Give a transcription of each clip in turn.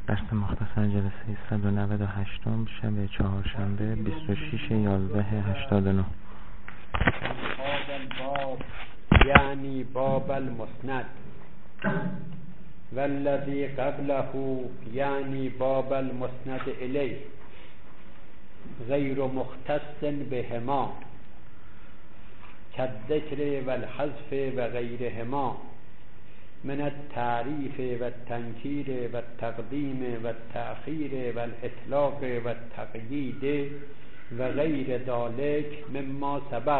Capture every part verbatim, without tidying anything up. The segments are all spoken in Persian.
درس مختصر جلسه صد و نود و هشت شب چهارشنبه بیست و شش یازده هشتاد و نه. باب الباب یعنی باب المسند، والذی قبله یعنی باب المسند الیه غیر مختص بهما كالذکر والحذف و غیرهما من التعریف و التنکیر و التقدیم و التأخیر و الاطلاق و التقیید و غیر ذلک مما سبق.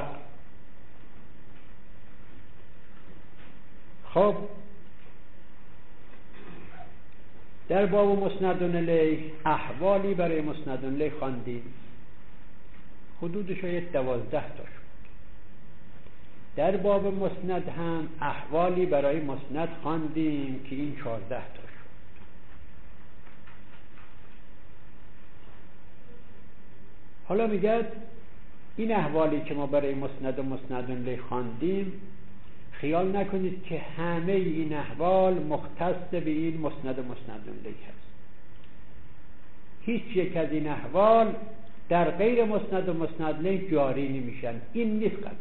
خب در باب مسند الیه احوالی برای مسند الیه خواندیم، حدود شاید دوازده تا شد. در باب مسند هم احوالی برای مسند خواندیم که این چهارده تا شد. حالا میگه این احوالی که ما برای مسند و مسند الیه خواندیم، خیال نکنید که همه این احوال مختص به این مسند و مسند الیه هست. هیچ یک از این احوال در غیر مسند و مسند الیه جاری نمیشن. این نیست قضیه.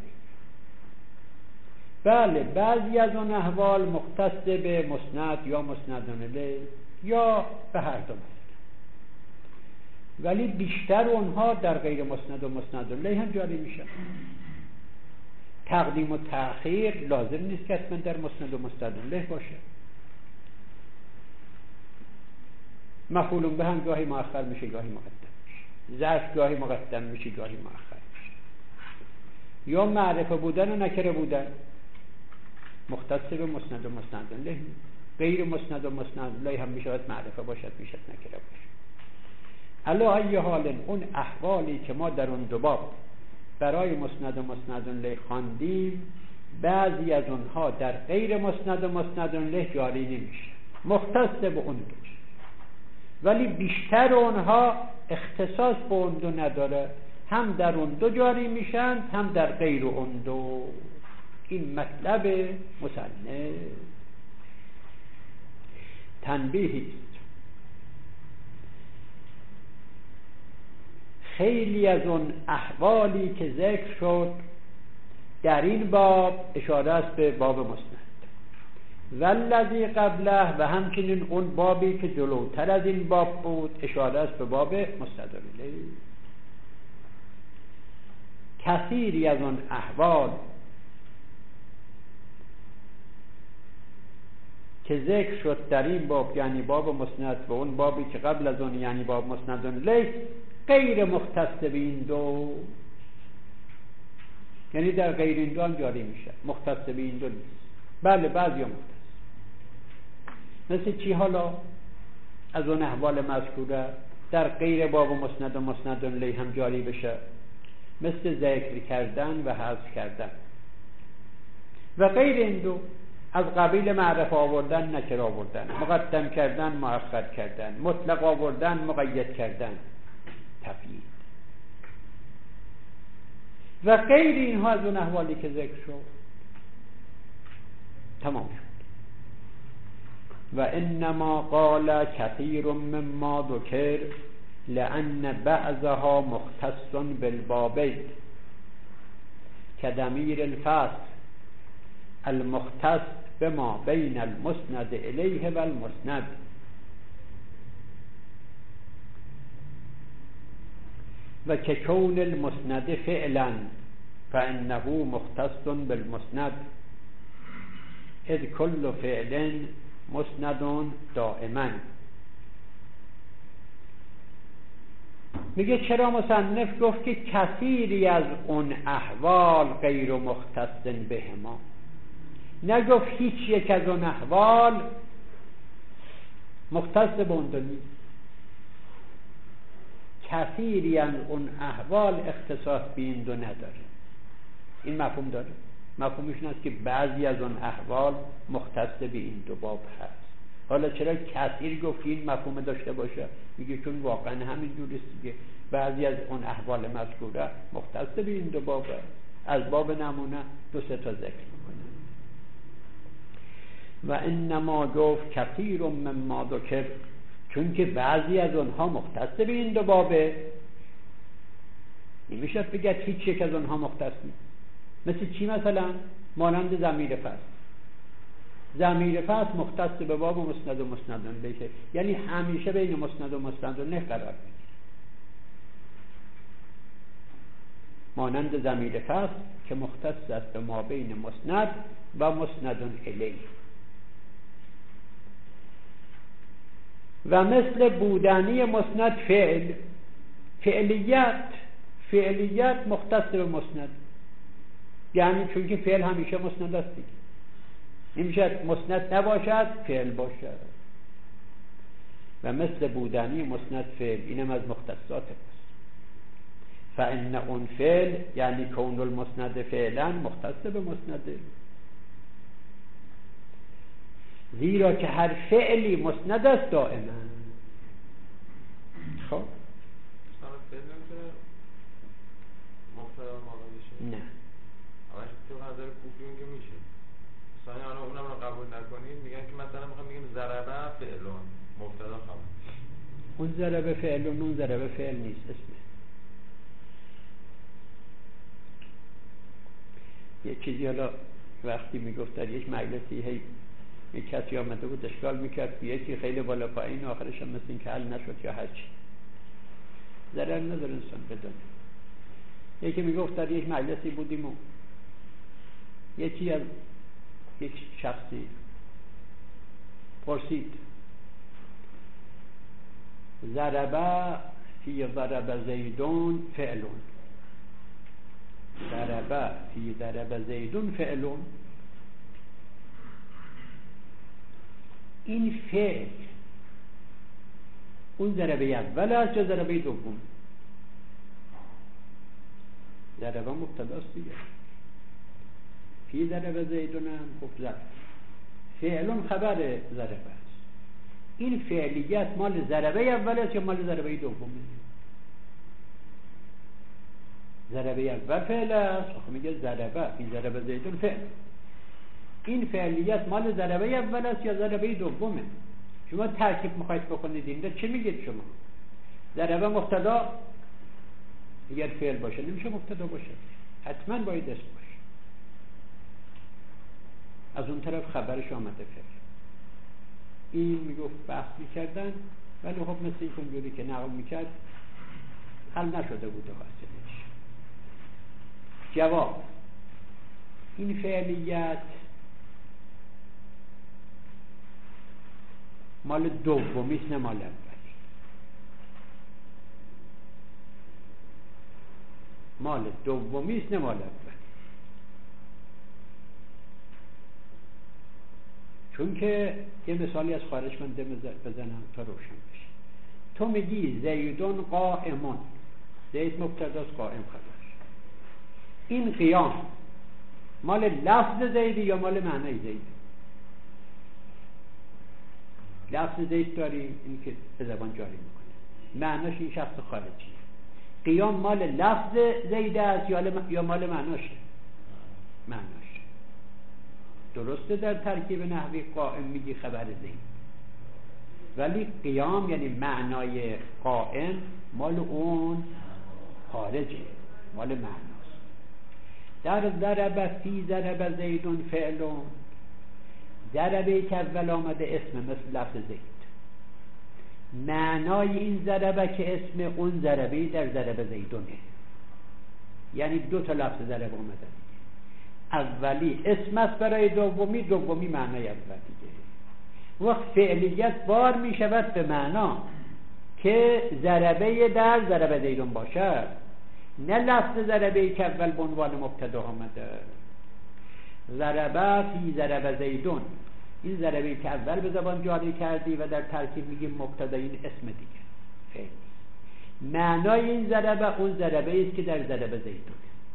بله بعضی از اون احوال مختص به مسند یا مسند الیه یا به هر دو مسند، ولی بیشتر اونها در غیر مسند و مسند الیه هم جاری میشن. تقدیم و تأخیر لازم نیست که حتما در مسند و مسند الیه باشه. مفعول به هم گاهی مؤخر میشه گاهی مقدم میشه، ظرف گاهی مقدم میشه گاهی مؤخر میشه، یا معرفه بودن و نکره بودن مختص به مسند و مسند الیه. غیر مسند و مسند الیه هم میشود معرفه باشد میشود نکره باشد. علی ای حال اون احوالی که ما در اون دو باب برای مسند و مسند الیه خواندیم، بعضی از اونها در غیر مسند و مسند الیه جاری نمیشه، مختص به اون دو، ولی بیشتر اونها اختصاص به اون دو نداره، هم در اون دو جاری میشن هم در غیر اون دو. این مطلب مصنف. تنبیهی است، خیلی از اون احوالی که ذکر شد در این باب اشاره است به باب مسند، والذی قبله و همچنین اون بابی که جلوتر از این باب بود اشاره است به باب مسند الیه. کثیری از اون احوال که ذکر شد در این باب یعنی باب مسند و اون بابی که قبل از اون یعنی باب مسند الیه غیر مختص به این دو، یعنی در غیر این دو هم جاری میشه، مختص به این دو نیست. بله بعضی هم مختص. مثل چی حالا؟ از اون احوال مذکوره در غیر باب مسند و مسند الیه هم جاری بشه، مثل ذکر کردن و حذف کردن و غیر این دو، از قبیل معرفه آوردن نکره آوردن، مقدم کردن مؤخر کردن، مطلق آوردن مقید کردن، تقیید و غیر اینها از اون احوالی که ذکر شد تمام شد. و انما قال کثیر مما ذکر لأن بعضها مختص بالبابین كضمیر الفصل المختص بما بین المسند الیه و المسند. و که کون المسند فعلا فانه مختص بالمسند اذ کل فعل مسند دائما. میگه چرا مصنف گفت که کثیری از اون احوال غیر مختص بهما، نگفت هیچ یک از اون احوال مختص به اون دو نیست. کثیری از اون احوال اختصاص به این دو نداره. این مفهوم داره. مفهومش این است که بعضی از اون احوال مختص به این دو باب هست. حالا چرا کثیر گفت این مفهوم داشته باشه؟ میگه چون واقعا همین جوریه دیگه، بعضی از اون احوال مذکوره مختص به این دو باب هست. از باب نمونه دو سه تا ذکر میکنه. و انما گفت کثیر مما ذکر، چون که بعضی از اونها مختص به این دو بابه، نمیشه بگید هیچ یک از اونها مختص نیست. مثل چی مثلا؟ مانند ضمیر فصل. ضمیر فصل مختص به باب و مسند و مسندون بشه، یعنی همیشه بین مسند و مسندون نه قرار بگیره. مانند ضمیر فصل که مختص است به ما بین مسند و مسندون الیه. و مثل بودنی مسند فعل، فعلیت فعلیت مختص به مسند، یعنی چون که فعل همیشه مسند است دیگه، نمیشه مسند نباشد فعل باشد. و مثل بودنی مسند فعل، اینم از مختصات است. فان اون فعل یعنی کون المسند فعلا مختص به مسنده، زیرا که هر فعلی مسند است دائما. خب نه همش تو نظر کوفیون که میشه مثلا حالا اونم رو قبول نکنیم، میگن که مثلا میخوام بگیم ضربه فعلون مبتدا خبر. اون ضربه فعلون اون ضربه فعل نیست، اسمه یه چیزی. حالا وقتی میگفت در یک مجلسی هی یک کسی آمده بود اشکال میکرد یکی خیلی بالا پایین، آخرش هم مثل این که حل نشد یا هرچی، ضرر نداره انسان بدونه. یکی میگفت در یک مجلسی بودیم و یکی از یک شخصی پرسید ضربه فی ضرب زیدون فعلون، ضربه فی ضرب زیدون فعلون، این فعل اون ضربه اول است یا ضربه دوم؟ ضربه مبتداست دیگه. فی ضرب زیدون هم گفت ضرب، فعلون خبر ضربه است. این فعلیت مال ضربه اول است یا مال ضربه دوم؟ ضربه اول فعل است، آخه میگه ضربه فی ضرب زیدون فعل. این فعلیت مال ضربه اول است یا ضربه دومه؟ شما ترکیب میخواید بکنید اینجا چه میگید شما؟ ضربه مبتدا اگر فعل باشه نمیشه مبتدا باشه، حتما باید اسم باشه. از اون طرف خبرش آمده فعل. این میگفت بحث میکردن، ولی خب مثل این کنجوری که نقل میکرد حل نشده بود حاصلش. جواب: این فعلیت مال دومیست نه مال اولی. مال دومیست نه مال اولی. چون که یه مثالی از خارج من بزنم تا روشن بشه. تو میگی زیدون قائمون، زید مبتداست قائم خبرش. این قیام مال لفظ زیدی یا مال معنی زیدی؟ لفظ زید داریم، این که به زبان جاری میکنه، معناش این شخص خارجی. قیام مال لفظ زید است یا مال معناشه؟ معناش. درسته در ترکیب نحوی قائم میگی خبر زید، ولی قیام یعنی معنای قائم مال اون خارجه، مال معناست. در ضرب فی ضرب زیدون فعلون، ضربه که اول آمده اسم مثل لفظ زید، معنای این ضربه که اسم اون ضربه در ضرب زیدونه، یعنی دو تا لفظ ضرب آمده، اولی اسم است برای دومی، دومی معنای اولیه. وقت فعلیت بار می شود به معنا که ضربه در ضرب زیدون باشد، نه لفظ ضربه که اول به عنوان مبتدا آمده. ضربه فی ضرب زیدون، این ضربه که اول به زبان جاری کردی و در ترکیب میگیم مبتدا، این اسم دیگه فعل. معنای این ضربه اون ضربه است که در ضرب زیدون.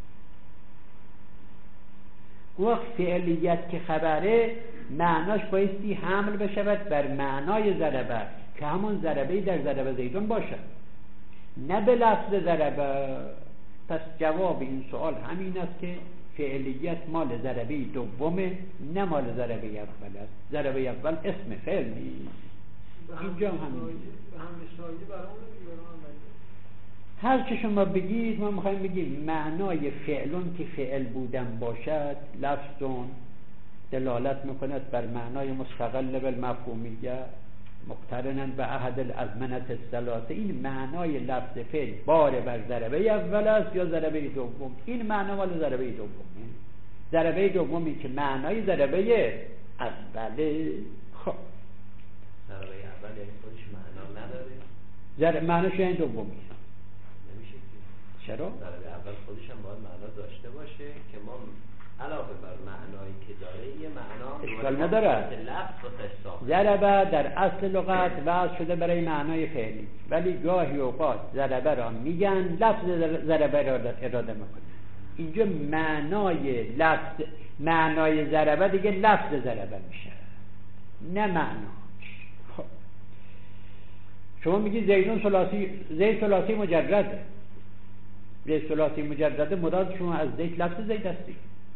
وقت فعلیت که خبره معناش بایستی حمل بشود بر معنای ضربه که همون ضربه در ضرب زیدون باشد، نه به لفظ ضربه. پس جواب این سوال همین است که فعلیت مال ضربه دومه نه مال ضربه اول است. ضربه اول اسم فعل نیست. اینجا هم همین به همین سایه برامون میگه. هر چه شما بگید ما میخوایم بگیم معنای فعلون که فعل بودن باشد لفظون دلالت میکند بر معنای مستقل بالمفهومیه مقترنا به احد الازمنه الثلاثه. این معنای لفظ فعل بار بر ضربه اول است یا ضربه دوم. این معنا مال ضربه دومه. ضربه دومی که معنای ضربه اوله. خب ضربه اول یعنی خودش معنا نداره. ضربه معناش یعنی دومی نمیشه که. چرا؟ ضربه اول خودش هم باید معنا داشته باشه که ما علاوه بر معنایی که داره یه معنا اشکال نداره. لفظ و ضربه در اصل لغت وضع شده برای معنای فعلی، ولی گاهی اوقات ضربه را میگن لفظ ضربه را اراده میکنه. اینجا معنای لفظ معنای ضربه دیگه لفظ ضربه میشه نه معناش. خب شما میگی زیدون ثلاثی، زید ثلاثی مجرده. زید ثلاثی مجرده مراد شما از زید لفظ زید هستی.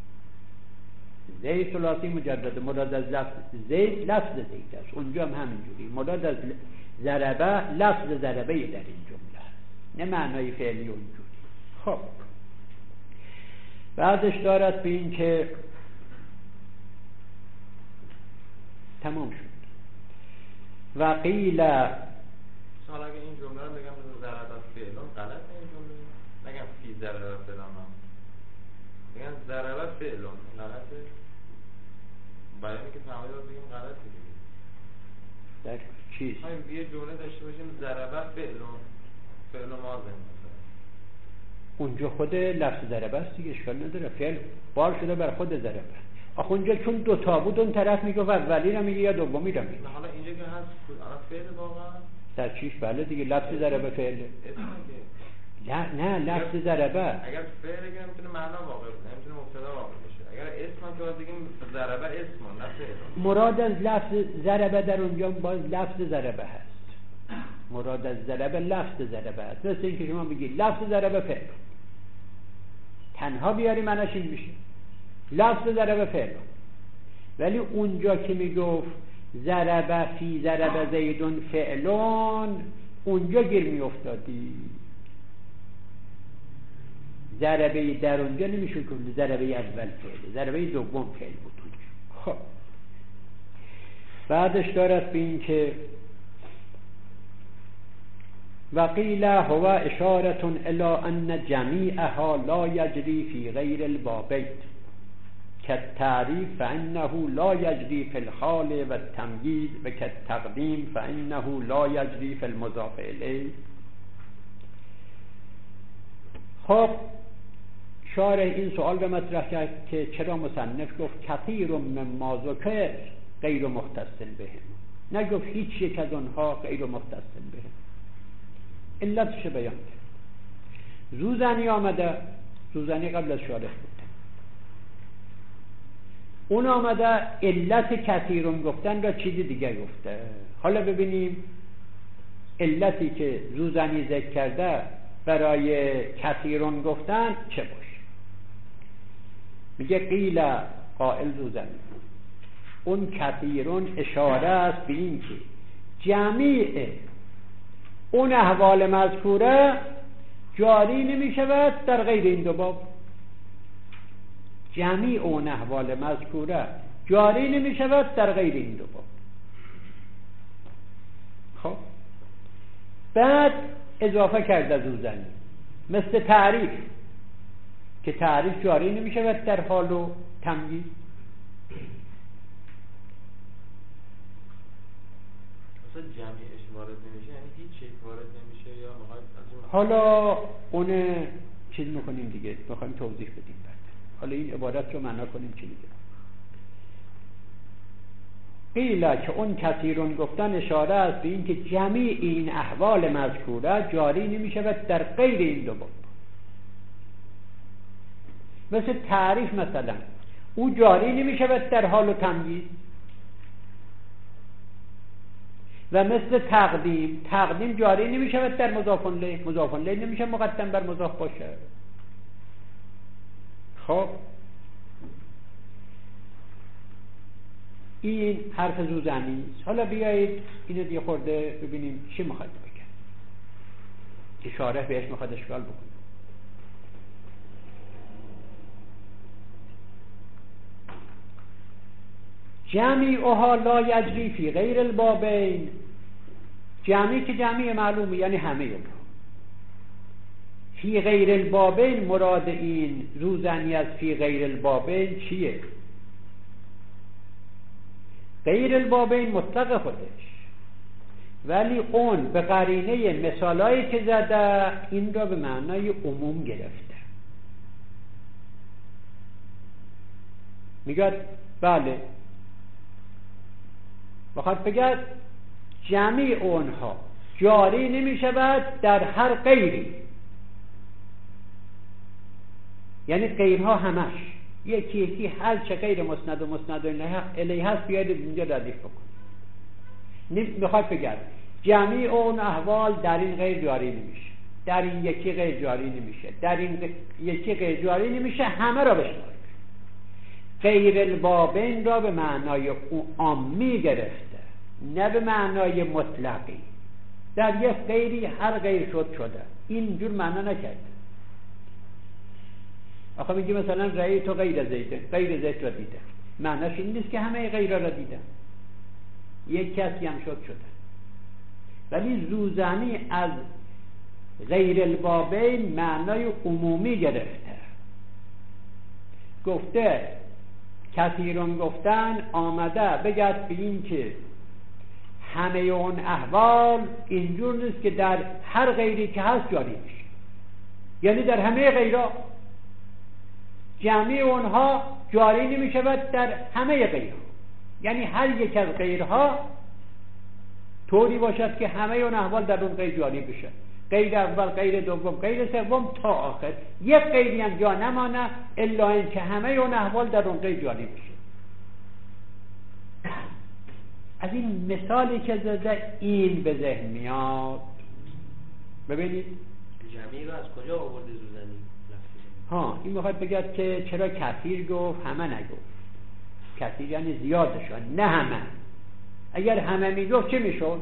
زید ثلاثی مجرده مراد از لفظ زید لفظ زید است. اونجا هم همینجوری مراد از ضربه لفظ ضربه در این جمله است نه معنای فعلی اونجوری. خب بعدش دارد به این که تمام شد و قیل سال اگه این جمله رو بگم ضربه فعلون غلط این جمله نگم فی ضربه فعلون بگم ضربه فعلون غلطه برای اینکه فهمیده بگیم غلطه دیگه در چیز همین یه جمله داشته باشیم ضربه فعلون فعل ماضی مثلا اونجا خود لفظ ضربه است دیگه اشکال نداره. فعل بار شده بر خود ضربه. آخه اونجا چون دو تا بود اون طرف میگه اولی رو میگه یا دومی رو میگه. حالا اینجا که هست الان فعل واقعا در چیش بله دیگه لفظ ضربه فعل. نه نه لفظ ضربه اگر فعل که نمیتونه معنا واقع باشه نمیتونه مبتدا واقع باشه. اگر اسم که بگیم ضربه اسم نه فعل. مراد از لفظ ضربه در اونجا باز لفظ ضربه هست. مراد از ضربه لفظ ضربه هست. مثل اینکه شما بگید لفظ ضربه فعل تنها بیاری معناش این میشه لفظ ضربه فعل. ولی اونجا که میگفت ضربه فی ضربه زیدون فعلون اونجا گیر میافتادی. ضربه در اونجا نمیشه که ضربه اول فعل ضربه دوم فعل بود اونجا. خب بعدش دارد به این که وقیل هو اشارة الى ان جمیعها لا یجری فی غیر البابین كالتعریف فانه لا یجری فی الحال و التمییز و كالتقدیم فانه لا یجری فی المضاف الیه. خب شارح این سوال رو مطرح کرد که چرا مصنف گفت کثیر مما ذکر غیر مختص بهم، نگفت هیچ یک از آنها غیر مختص بهم. علتش بیان کرد. زوزنی آمده، زوزنی قبل از شارح بود، اون آمده علت کثیرون گفتن را چیزی دیگه گفته. حالا ببینیم علتی که زوزنی ذکر کرده برای کثیرون گفتن چه باشه. میگه قیل قائل زوزنی اون کثیرون اشاره است به این که جمیع اون احوال مذکوره جاری نمی شود در غیر این دو باب. جمیع اون احوال مذکوره جاری نمی شود در غیر این دو باب. خب بعد اضافه کرده زوزنی مثل تعریف که تعریف جاری نمی شود در حال و تمییز. مثلا جمعیش وارد نمیشه یعنی هیچ چیز وارد نمیشه یا مقایسه. حالا اون چیز میکنیم دیگه، میخوایم توضیح بدیم بعد. حالا این عبارت رو معنا کنیم چی میگه. قیل که اون کثیرون گفتن اشاره است به این که جمیع این احوال مذکوره جاری نمی شود در غیر این دو باب. مثل تعریف مثلا او جاری نمی شود در حال و تمییز، و مثل تقدیم تقدیم جاری نمی شود در مضاف الیه، مضاف الیه نمیشه مقدم بر مضاف باشه. خب این حرف زوزنی است. حالا بیایید اینو دیگه خورده ببینیم چی میخواد بگه، اشاره بهش میخواد اشکال بکنه. جمیعها لا یجری فی غیر البابین، جمعی که جمعی معلومه یعنی همه اونها. فی غیر البابین مراد این زوزنی از فی غیر البابین چیه؟ غیر البابین مطلق خودش، ولی اون به قرینه مثالایی که زده این را به معنای عموم گرفته. میگه بله بخواد بگه جمیع اونها جاری نمی شود در هر غیری، یعنی غیرها همش یکی یکی هر چه غیر مسند و مسند الیه هست بیاید اینجا ردیف بکنید. میخواد بگه جمیع اون احوال در این غیر جاری نمیشه، در این یکی غیر جاری نمیشه، در این یکی غیر جاری نمیشه، همه را بشمارید. غیر البابین را به معنای عامی گرفته، نه به معنای مطلقی. در یک غیری هر غیر شد شده، اینجور معنا نکرده. آخه میگه مثلا رأی تو غیر زیده، غیر زید را دیده، معناش این نیست که همه غیر را دیدن، یک کسی هم شد شده. ولی زوزنی از غیر البابین معنای عمومی گرفته. گفته کثیرون گفتن آمده بگد به این که همه اون احوال اینجور نیست که در هر غیری که هست جاری میشه، یعنی در همه غیرها جمعی اونها جاری نمی شود در همه غیرها، یعنی هر یک از غیرها طوری باشد که همه اون احوال در اون غیر جاری بشه، غیر اول، غیر دوم، غیر سوم تا آخر، یک غیری هم جا نمانه الا این که همه اون احوال در اون غیر جاری بشه. از این مثالی که زده این به ذهن میاد. ببینید جمعی رو از کجا آورده زوزنی؟ ها این میخواد بگه که چرا کثیر گفت همه نگفت؟ کثیر یعنی زیادشان، نه همه. اگر همه میگفت چه میشد؟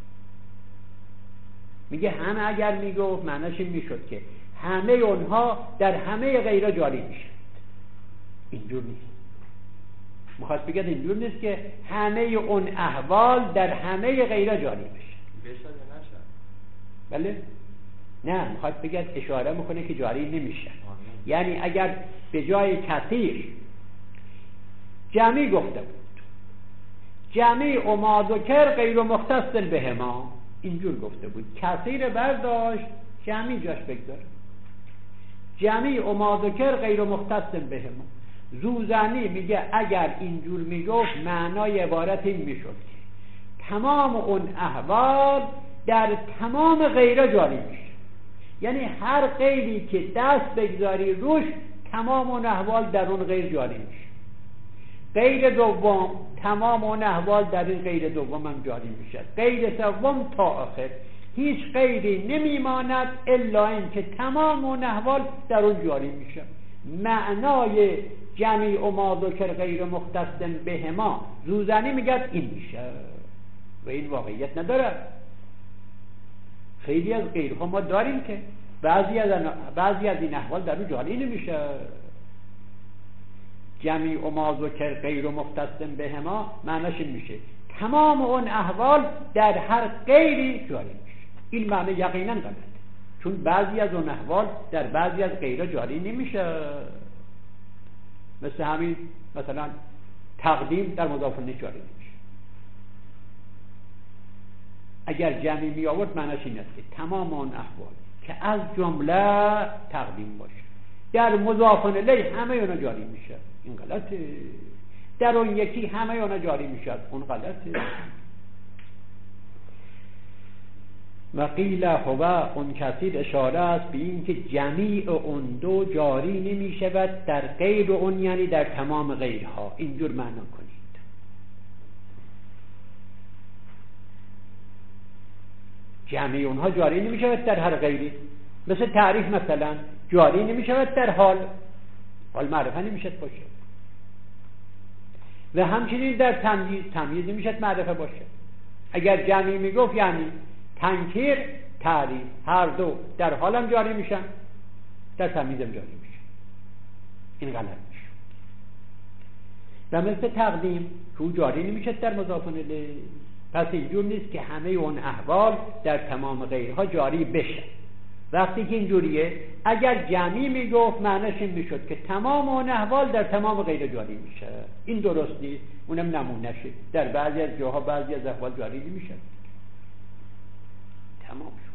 میگه همه اگر میگفت معناش این میشد که همه اونها در همه غیره جاری میشد. اینجور نیست. میخواد بگه اینجور نیست که همه اون احوال در همه غیره جاری بشه. بشه یا نشه؟ بله؟ نه میخواد بگه اشاره میکنه که جاری نمیشه. یعنی اگر به جای کثیر جمعی گفته بود جمعی ما ذکر غیر مختص بهما، اینجور گفته بود، کثیر برداشت جمعی جاش بگذاره، جمعی ما ذکر غیر مختص بهما. زوزنی میگه اگر اینجور میگفت معنای عبارت این میشد که تمام اون احوال در تمام غیره جاری میشه، یعنی هر غیری که دست بگذاری روش تمام اون احوال در اون غیر جاری میشه. غیر دوم تمام اون احوال در این غیر دوم هم جاری میشه، غیر سوم تا آخر هیچ غیری نمیماند الا این که تمام اون احوال در اون جاری میشه. معنای جمعی و ما ذکر غیر مختص بهما زوزنی میگه این میشه و این واقعیت نداره. خیلی از غیرها ما داریم که بعضی از بعضی از این احوال در اون جاری نمیشه. جمعی و ما ذکر غیر مختص بهما معناش این میشه تمام اون احوال در هر غیری جاری میشه. این معنی یقینا غلطه، چون بعضی از اون احوال در بعضی از غیرها جاری نمیشه. مثل همین مثلا تقدیم در مضاف الیه جاری نمیشه. اگر جمعی می آورد معناش این است که تمام اون احوال که از جمله تقدیم باشه در مضاف الیه همه اونا جاری میشه. این غلطه. در اون یکی همه اونا جاری میشه، اون غلطه. و قیل هو اون کثیر اشاره است به این که جمیع اون دو جاری نمی شود در غیر اون، یعنی در تمام غیرها. اینجور معنا کنید. جمیع اونها جاری نمی شود در هر غیری. مثل تعریف مثلا جاری نمی شود در حال، حال معرفه نمی شود باشه. و همچنین در تمییز تمییز میشد معرفه باشه. اگر جمعی میگفت یعنی تنکیر تعریف هر دو در حالم جاری میشن، در تمییزم جاری میشن. این غلط میشه. و مثل تقدیم که او جاری نمیشد در مضاف الیه، پس اینجور نیست که همه اون احوال در تمام غیرها جاری بشه. وقتی که اینجوریه اگر جمعی میگفت معنیش این میشد که تمام اون احوال در تمام غیر جاری میشه. این درست نیست، اونم نمونهشه. در بعضی از جاها بعضی از احوال جاری نمیشه. تمام شد.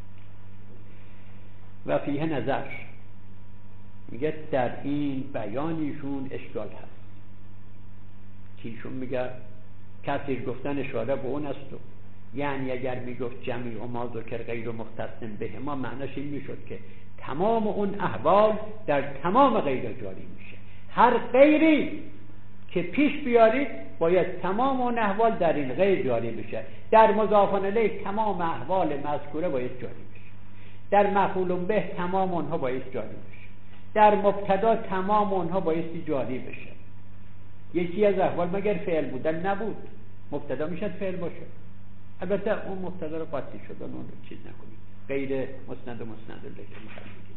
و فیه نظر، میگه در این بیانیشون اشکال هست. کیشون میگه کثیر گفتن اشاره به اون است و یعنی اگر میگفت جمعی و ما ذکر غیر مختص به ما معنیش این میشد که تمام اون احوال در تمام غیر جاری میشه. هر غیری که پیش بیارید باید تمام اون احوال در این غیر جاری بشه. در مضاف الیه تمام احوال مذکوره باید جاری بشه. در مفعول به تمام اونها باید جاری بشه. در مبتدا تمام اونها باید جاری بشه. یکی از احوال مگر فعل بودن نبود، مبتدا میشد فعل باشه. البته اون مبتدا رو قاطی شدن اون رو چیز نکنید، غیر مسند و مسند الیه میگیم.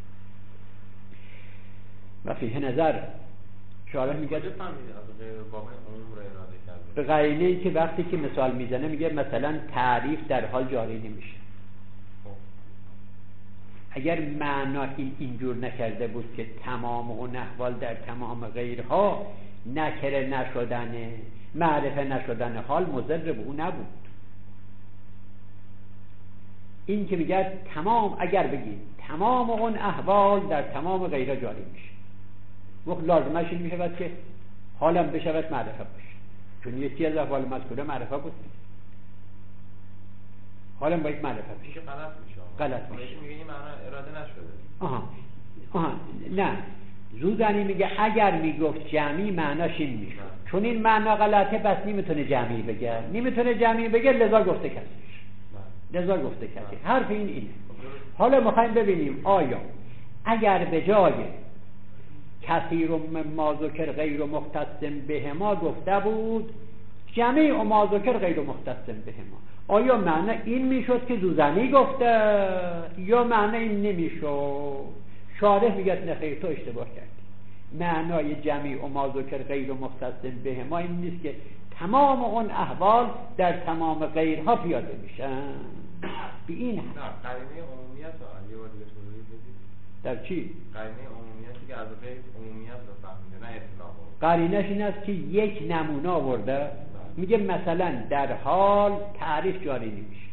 و فیه نظر شارح میگه کجا فهمیدی از غیر باب عموم رو اراده کرده؟ به قرینه ای که وقتی که مثال میزنه میگه مثلا تعریف در حال جاری نمیشه. اگر معنا این اینجور نکرده بود که تمام اون احوال در تمام غیرها نکره نشدن معرفه نشدن حال مضر به اون نبود. این که میگه تمام، اگر بگید تمام اون احوال در تمام غیرها جاری میشه، وقت لازمش این میشه که حالم بشود معرفه باشه، چون یکی از احوال مذکوره معرفه بود، حالم باید معرفه باشه. غلط میشه. غلط میشه. میگه این معنا اراده نشده. آها آها نه، زوزنی میگه اگر میگفت جمعی معناش این میشه، چون این معنا غلطه پس نمیتونه جمعی بگه، نمیتونه جمعی بگه لذا گفته کسی لذا گفته کسی حرف این اینه. حالا میخوایم ببینیم آیا اگر به جای کثیر ما ذکر غیر مختص به ما گفته بود جمعی ما ذکر غیر مختص به ما، آیا معنی این میشد که زوزنی گفته یا معنی این نمیشد؟ شارح میگه نه خیر، تو اشتباه کردی. معنای جمعی و ما ذکر غیر مختص به ما این نیست که تمام اون احوال در تمام غیرها پیاده میشن. به این نه قرینه عمومیت رو علی و دیگه توضیح بدید. در چی؟ قرینه عمومیتی که از غیر عمومیت رو فهمیده، نه اطلاق. قرینش این است که یک نمونه آورده، میگه مثلا در حال تعریف جاری نمیشه،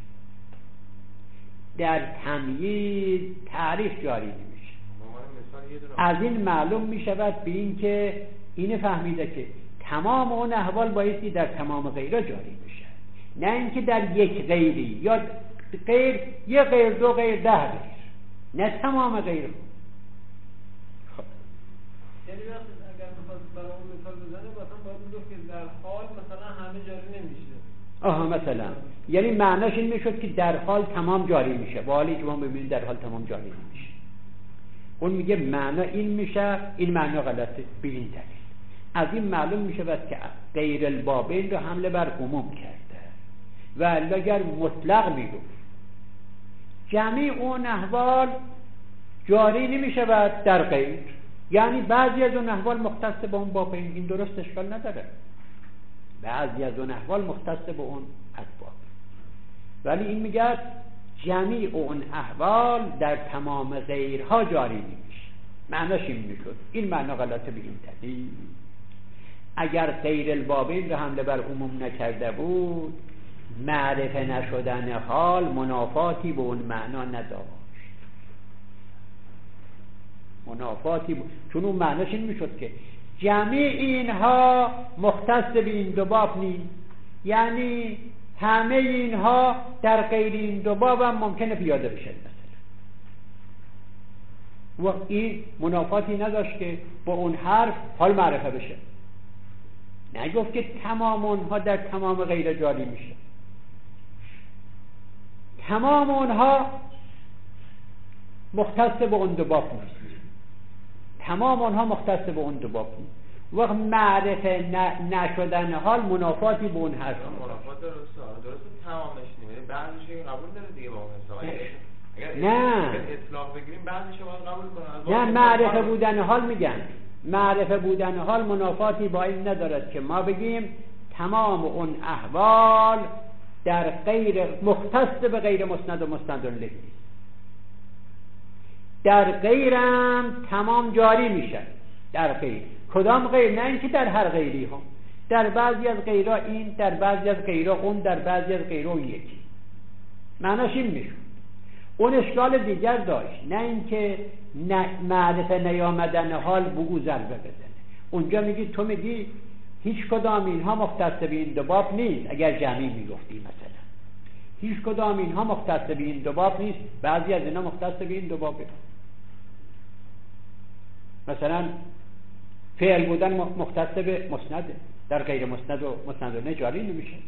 در تمییز تعریف جاری نمیشه. از این معلوم میشود به این که اینه فهمیده که تمام اون احوال بایستی در تمام غیرها جاری بشه، نه اینکه در یک غیری یا غیر یک غیر دو غیر ده غیر، نه تمام غیر. خب یعنی وقتی اگر بخواد برای اون مثال بزنه مثلا باید میگفت که در حال مثلا همه جاری نمیشه. آها مثلا یعنی معناش این میشد که در حال تمام جاری میشه، و حالی که ما ببینید در حال تمام جاری نمیشه. اون میگه معنا این میشه، این معنا غلطه به این دلیل. از این معلوم میشه که غیر البابین رو حمله بر عموم کرده و اگر مطلق میگفت جمعی اون احوال جاری نمیشه در غیر، یعنی بعضی از اون احوال مختص به اون بابین، این درست اشکال نداره، بعضی از اون احوال مختص به اون اسباب، ولی این میگه جمعی اون احوال در تمام غیرها جاری نمیشه. معناش این میشد، این معنا غلطه به این دلیل. اگر غیر البابین رو حمله بر عموم نکرده بود معرفه نشدن حال منافاتی به اون معنا نداشت، منافاتی ب... چون اون معناش این میشد که جمعی اینها مختص به این دو باب نیست، یعنی همه اینها در غیر این دو باب هم ممکنه پیاده بشه مثلا، و این منافاتی نداشت که با اون حرف حال معرفه بشه. نگفت که تمام اونها در تمام غیر جاری میشه، تمام اونها مختص به اون دو باب نیست، تمام اونها مختص به اون دو باب نیست. وقت معرفه نشدن حال منافاتی به اون هست. منافات درسته درسته تمامش نیمه بعضیش قبول داره دیگه با اون حساب. نه اگر اطلاق بگیریم بعضیش باید قبول کنه. نه معرفه بودن حال میگن معرفه بودن حال منافاتی با این ندارد که ما بگیم تمام اون احوال در غیر مختص به غیر مسند و مسند الیه در غیرم تمام جاری میشه. در غیر کدام غیر؟ نه اینکه در هر غیری هم، در بعضی از غیرها این، در بعضی از غیرها اون، در بعضی از غیرها اون یکی. معناش این میشه. اون اشکال دیگر داشت، نه اینکه معرفه نیامدن حال به او ضربه بزنه. اونجا میگی تو میگی هیچ کدام اینها مختص به این دو باب نیست. اگر جمعی میگفتی مثلا هیچ کدام اینها مختص به این دو باب نیست، بعضی از اینا مختص به این دو بابه. مثلا فعل بودن مختص به مسنده، در غیر مسند و مسند جاری نمیشه.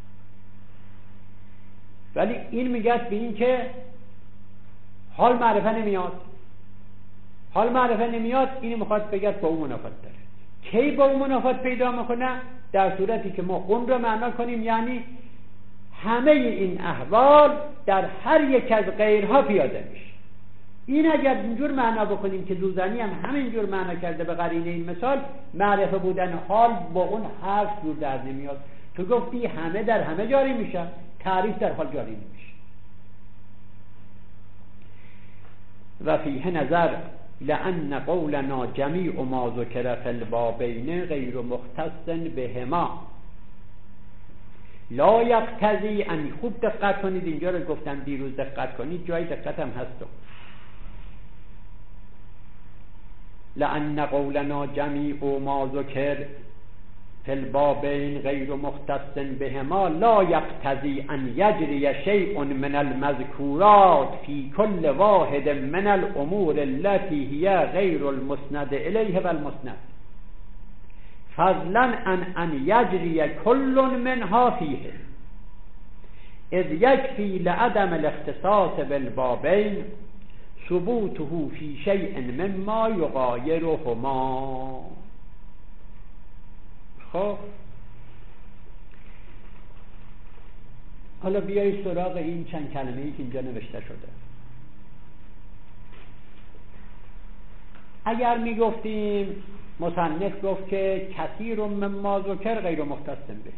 ولی این میگه به این که حال معرفه نمیاد. حال معرفه نمیاد اینی میخواد بگه با اون منافات داره. کی با اون منافات پیدا میکنه؟ در صورتی که ما اون رو معنا کنیم، یعنی همه این احوال در هر یک از غیرها پیاده میشه. این اگر اینجور معنا بکنیم که زوزنی هم همینجور معنا کرده به قرینه این مثال، معرفه بودن حال با اون حرف جور در نمیاد. تو گفتی همه در همه جاری میشه، تعریف در حال جاری نمیشه. و فیه نظر لأن قولنا جمیع ما ذکر فی البابین غیر مختص بهما لا یقتضی ان. خوب دقت کنید، اینجا رو گفتم دیروز دقت کنید، جای دقت هم هست. لأن قولنا جمیع ما ذکر فی البابین غیر مختص بهما لا یقتضی ان یجری شیء من المذکورات فی کل واحد من الامور التي هي غیر المسند الیه و المسند فضلا عن ان یجری کل منها فیه اذ یکفی لعدم الاختصاص بالبابین ثبوته فی شیء مما یغایرهما. خب حالا بیایی سراغ این چند کلمه‌ای که اینجا نوشته شده. اگر میگفتیم مصنف گفت که کثیر مما ذکر غیر مختص به،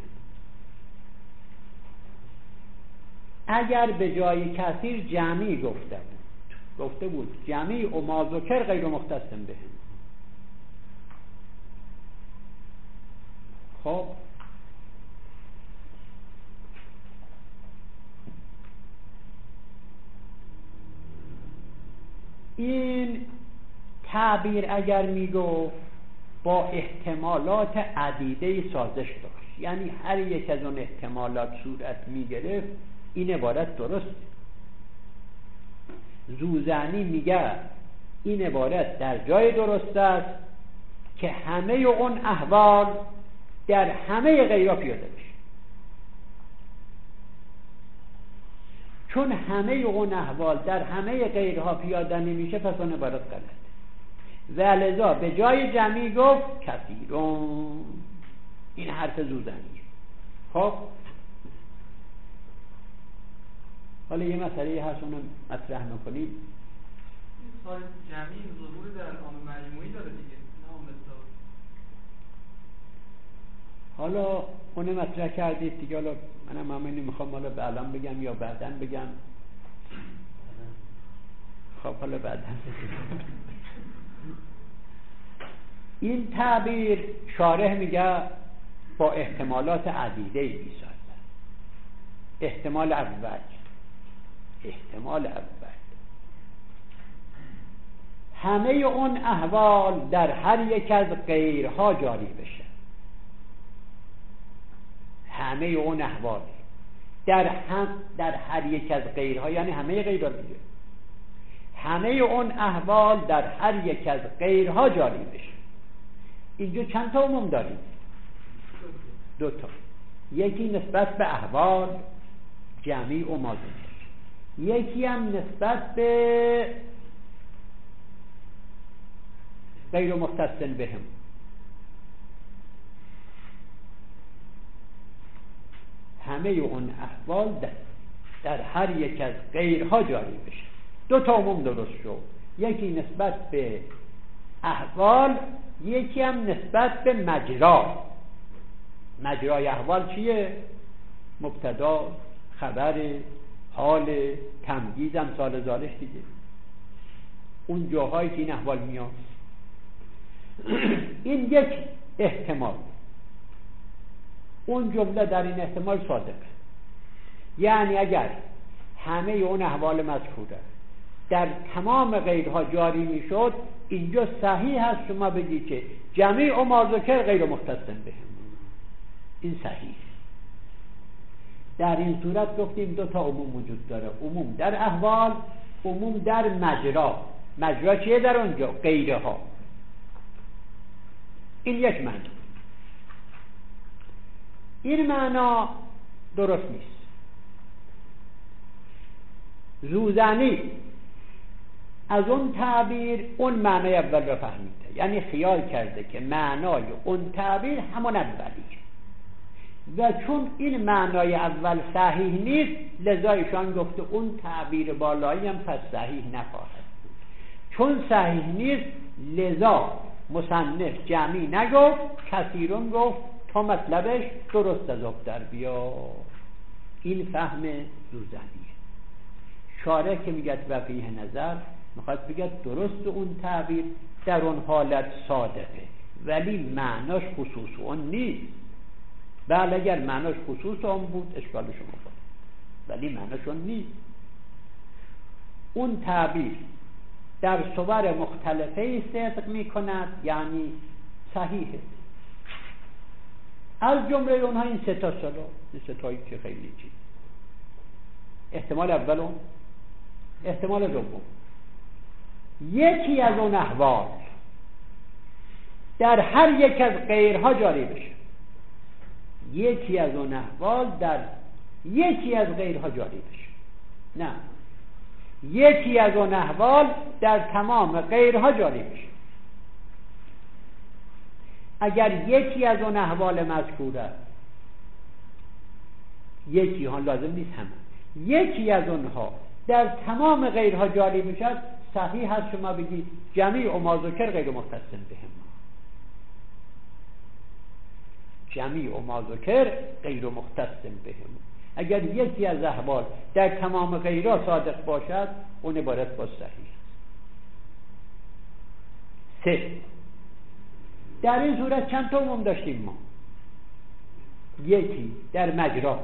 اگر به جای کثیر جمعی گفته بود گفته بود جمعی و ما ذکر غیر مختص به، خب این تعبیر اگر میگو با احتمالات عدیده سازش داشت، یعنی هر یک از اون احتمالات صورت میگرفت، این عبارت درست. زوزنی میگه این عبارت در جای درست است که همه اون احوال در همه غیرها پیاده میشه. چون همه اون احوال در همه غیرها پیاده نمیشه، پس اون عبارت غلطه. و لذا به جای جمعی گفت کثیرون. این حرف زوزنی. خب حالا یه مسئله هست اونم مطرح میکنید. سال جمعی ظهور در عام مجموعی داره دیگه، نه عام اطلاق. حالا اونم مطرح کردید دیگه. حالا منم همینی میخوام حالا به الان بگم یا بعدن بگم؟ خب حالا بعدن بگم. این تعبیر شارح میگه با احتمالات عدیده میسازه. احتمال اول احتمال اول همه اون احوال در هر یک از غیرها جاری بشه. همه اون احوال در هم در هر یک از غیرها، یعنی همه غیرها دیگه، همه اون احوال در هر یک از غیرها جاری بشه. اینجا چند تا عموم داریم؟ دو تا. یکی نسبت به احوال جمعی و ماضی، یکی هم نسبت به غیر مختص بهم. همه اون احوال در, در هر یک از غیرها جاری بشه. دو تا عموم درست شد، یکی نسبت به احوال، یکی هم نسبت به مجرا. مجرای احوال چیه؟ مبتدا، خبر، حال، تمجید، امثال ذالک دیگه. اون جاهایی که این احوال میاد. این یک احتمال. اون جمله در این احتمال صادقه. یعنی اگر همه اون احوال مذکوره در تمام غیرها جاری میشد، اینجا صحیح هست شما بگی که جمیع ما ذکر غیر مختص به. این صحیح. در این صورت گفتیم دو تا عموم وجود داره، عموم در احوال، عموم در مجرا. مجرا چیه در اونجا؟ غیره ها. این یک معنی. این معنا درست نیست. زوزنی از اون تعبیر اون معنی اول رو فهمیده، یعنی خیال کرده که معنای اون تعبیر همون اولیه و چون این معنای اول صحیح نیست، لذا ایشان گفته اون تعبیر بالایی هم پس صحیح نخواهد. چون صحیح نیست لذا مصنف جمعی نگفت، کثیرون گفت تا مطلبش درست از آب در بیا. این فهم زوزنیه. شارح که میگه و فیه نظر، میخواد بگه درست اون تعبیر در اون حالت صادقه، ولی معناش خصوص اون نیست. بله اگر معناش خصوص اون بود اشکال شما بود، ولی معناش اون نیست. اون تعبیر در صور مختلفه صدق میکند، یعنی صحیحه. از جمله اونها این سه تا سلو، این سه تایی که خیلی چیز. احتمال اولون، احتمال دوم، یکی از اون احوال در هر یک از غیرها جاری بشه. یکی از اون احوال در یکی از غیرها جاری بشه. نه، یکی از اون احوال در تمام غیرها جاری بشه. اگر یکی از اون احوال مذکوره، یکی ها لازم نیست همه، یکی از اونها در تمام غیرها جاری بشد، صحیح هست شما بگید جمیع ما ذکر غیر مختص بهم. جمیع ما ذکر غیر مختص بهم. اگر یکی از احوال در تمام غیرها صادق باشد، اون عبارت با صحیح. سه، در این صورت چند تا عموم داشتیم ما؟ یکی در مجرا،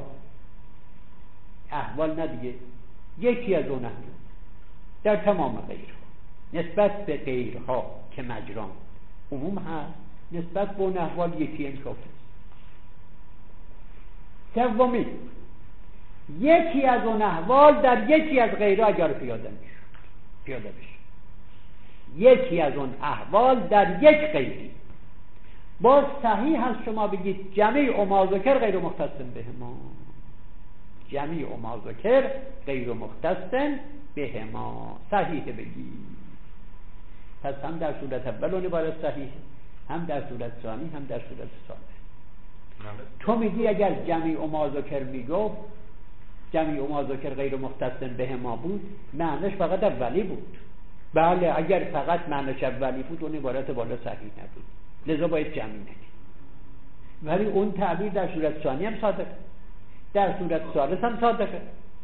احوال ندیگه، یکی از اون احوال در تمام غیرها. نسبت به غیرها که مجران عموم هست، نسبت به اون احوال یکی هم کافی. سومی، یکی از اون احوال در یکی از غیرها اگر پیاده میشه، پیاده بشه. یکی از اون احوال در یک غیری، باز صحیح هست شما بگید جمیع ما ذکر غیر مختص بهما. جمیع ما ذکر غیر مختص بهما، صحیح بگید. پس هم در صورت اول اون عبارت صحیح، هم در صورت ثانی، هم در صورت ثالث. تو میگی اگر جمیع ما ذکر میگفت جمیع ما ذکر غیر مختص بهما بود، معنیش فقط اولی بود. بله اگر فقط معنیش اولی بود، اون عبارت بالا صحیح نبود، لذا باید جمعی نگید. ولی اون تعبیر در صورت ثانی هم صادقه، در صورت ثالث هم صادقه.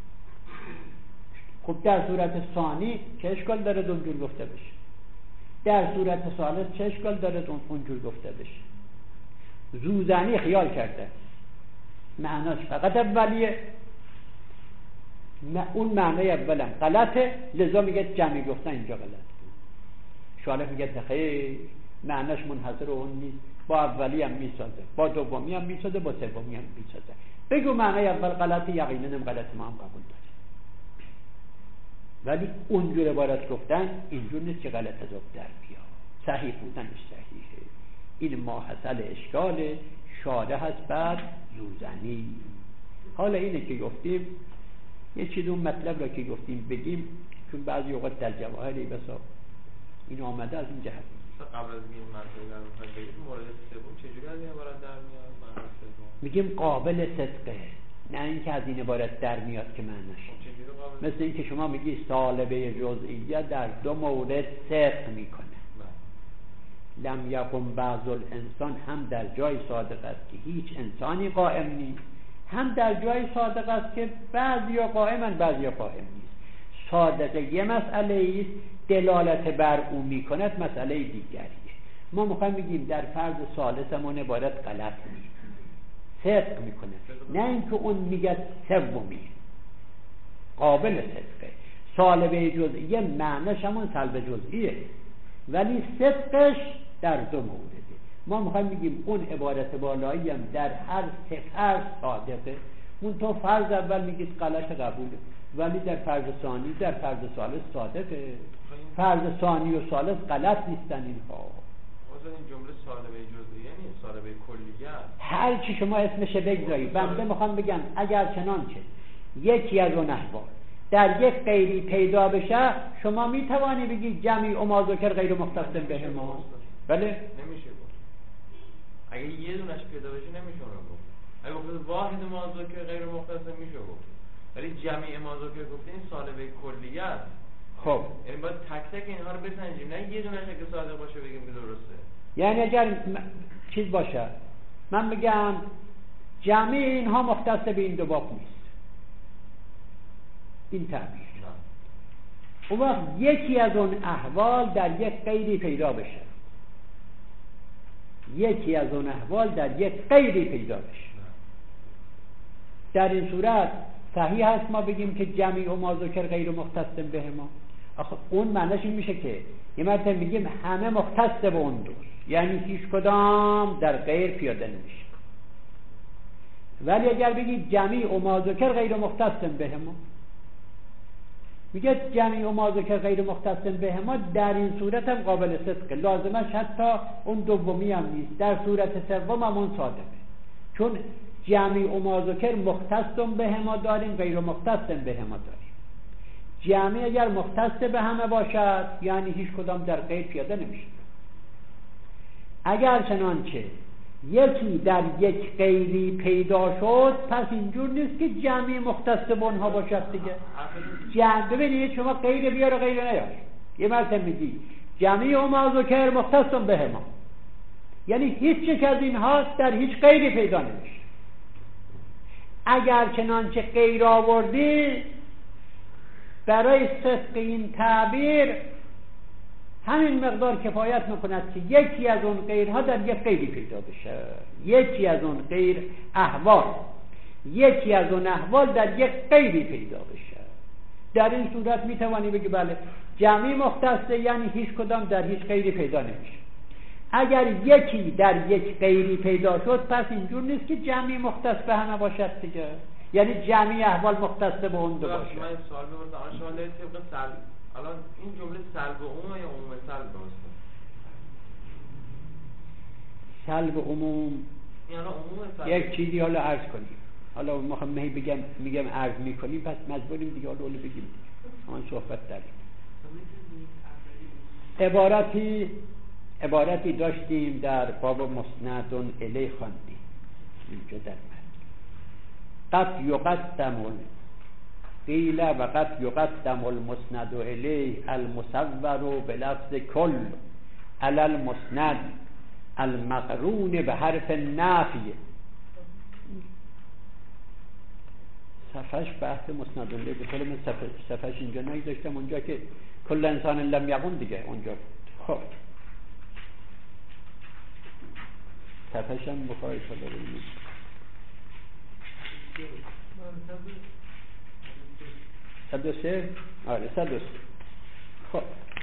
خب در صورت ثانی چه اشکال داره اونجور گفته بشه؟ در صورت ثالث چه اشکال داره اونجور گفته بشه؟ زوزنی خیال کرده معناش فقط اولیه، اون معنی اولم غلطه، لذا میگه جمعی گفتن اینجا غلط. شارح میگه خیر، معناش منحصر اون نیست، با اولی هم میسازه، با دومی هم میسازه، با سومی هم میسازه. بگو معنی اول غلطه، یقینا هم غلط، ما هم قبول داریم. ولی اونجور عبارت گفتن اینجور نیست که غلط از آب در بیا. صحیح بودنش صحیحه. این ماحصل اشکال شارح هست بعد زوزنی. حالا اینه که گفتیم یه چیز اون مطلب را که گفتیم بگیم، چون بعضی اوقات در جواهری بسا این آمده از این جهت. قبل از این مطلب رو می‌خواید بگید مورد سوم چجوری از این عبارت در میاد؟ میگیم قابل صدقه. نه اینکه از این عبارت در میاد که معناش مثل اینکه شما میگی سالبه جزئیه در دو مورد صدق میکنه. لم یقم بعض الانسان هم در جای صادق است که هیچ انسانی قائم نیست، هم در جای صادق است که بعضیا قائمن بعضیا قائم نیست. صادق یه مسئله است، دلالت بر او میکند مسئله دیگریه. ما میخوایم بگیم در فرض ثالثمون عبارت غلط نیست، صدق میکنه، نه اینکه اون میگه سومی قابل صدقه. سالبه جزئیه معنیش همون سلب جزئیه ولی صدقش در دو مورده. ما میخوایم بگیم اون عبارت بالایی هم در هر سه فرض صادقه، اون تو فرض اول میگید غلط قبوله ولی در فرض ثانی در فرض ثالث صادقه. فرض ثانی و ثالث غلط نیستن اینها. این جمله سالبه جزئیه نیست، سالبه کلیه است. هر چی شما اسمش بگذارید. بنده میخوام بگم اگر چنانچه یکی از اون احوال در یک غیری پیدا بشه، شما میتوانی بگید جمعی و ما ذکر غیر مختص به ما. بله نمیشه گفت. اگه یه دونش پیدا بشه نمیشه اون رو گفت. اگه گفت واحد ما ذکر غیر مختص میشه گفت. ولی جمعی ما ذکر گفت این سالبه کلیه است. خب یعنی باید تک تک اینها رو بسنجیم، نه یه دونش اگه صادق باشه بگیم که درسته. یعنی اگر م... چیز باشه من بگم جمعی اینها مختص به این دو باب نیست، این تعبیر. اون وقت یکی از اون احوال در یک غیری پیدا بشه، یکی از اون احوال در یک غیری پیدا بشه، در این صورت صحیح هست ما بگیم که جمعی و ما ذکر غیر مختص به ما. آخه اون معنیش این میشه که یه مرتبه میگیم همه مختص به اون دوست، یعنی هیچ کدام در غیر پیاده نمیشه. ولی اگر بگید جمعی و ما ذکر غیر مختص به ما، میگه جمعی و ما ذکر غیر مختص به ما، در این صورت هم قابل صدقه، لازمش حتی اون دومی هم نیست، در صورت سوم هم اون صادقه. چون جمعی و ما ذکر مختص به ما داریم، غیر مختص به ما داریم. جمعی اگر مختص به همه باشد یعنی هیچ کدام در غیر پیاده نمیشه. اگر چنانچه یکی در یک غیری پیدا شد پس اینجور نیست که جمعی مختص به اونها باشد دیگه. جمع ببینید شما غیر بیار و غیر نیار، یه مرتبه میگی جمعی و ما ذکر مختص به ما، یعنی هیچ یک از اینها در هیچ غیری پیدا نمیشه. اگر چنانچه غیر آوردی برای صدق این تعبیر همین مقدار کفایت میکند که یکی از اون غیرها در یک غیری پیدا بشه، یکی از اون غیر احوال یکی از اون احوال در یک غیری پیدا بشه. در این صورت میتوانی بگی بله جمعی مختصه، یعنی هیچ کدام در هیچ غیری پیدا نمیشه. اگر یکی در یک غیری پیدا شد پس اینجور نیست که جمعی مختص به همه باشد دیگه، یعنی جمعی احوال مختص به اون دو باشه. من سوال بپرسم، شما دارید طبق سلب، الان این جمله سلب عموم یا عموم سلب درسته؟ سلب عموم یعنی عموم سلب یک چیزی حالا عرض کنیم، حالا ما خواهم نهی بگم میگم عرض میکنیم پس مجبوریم دیگه حالا اولو بگیم آن صحبت داریم. عبارتی عبارتی داشتیم در باب مسندون الی خواندیم اینجا در من قد یقدم قیل و قد یقدم المسند الی المصور بلفظ کل علی المسند المقرون به حرف نفی. صفحش بحث مسند الی به طور من صفحش اینجا نگذاشتم، اونجا که کل انسان لم یقون دیگه اونجا. خب صفحش هم بخواهی شده بینید صد و سه آره صد و سه. خب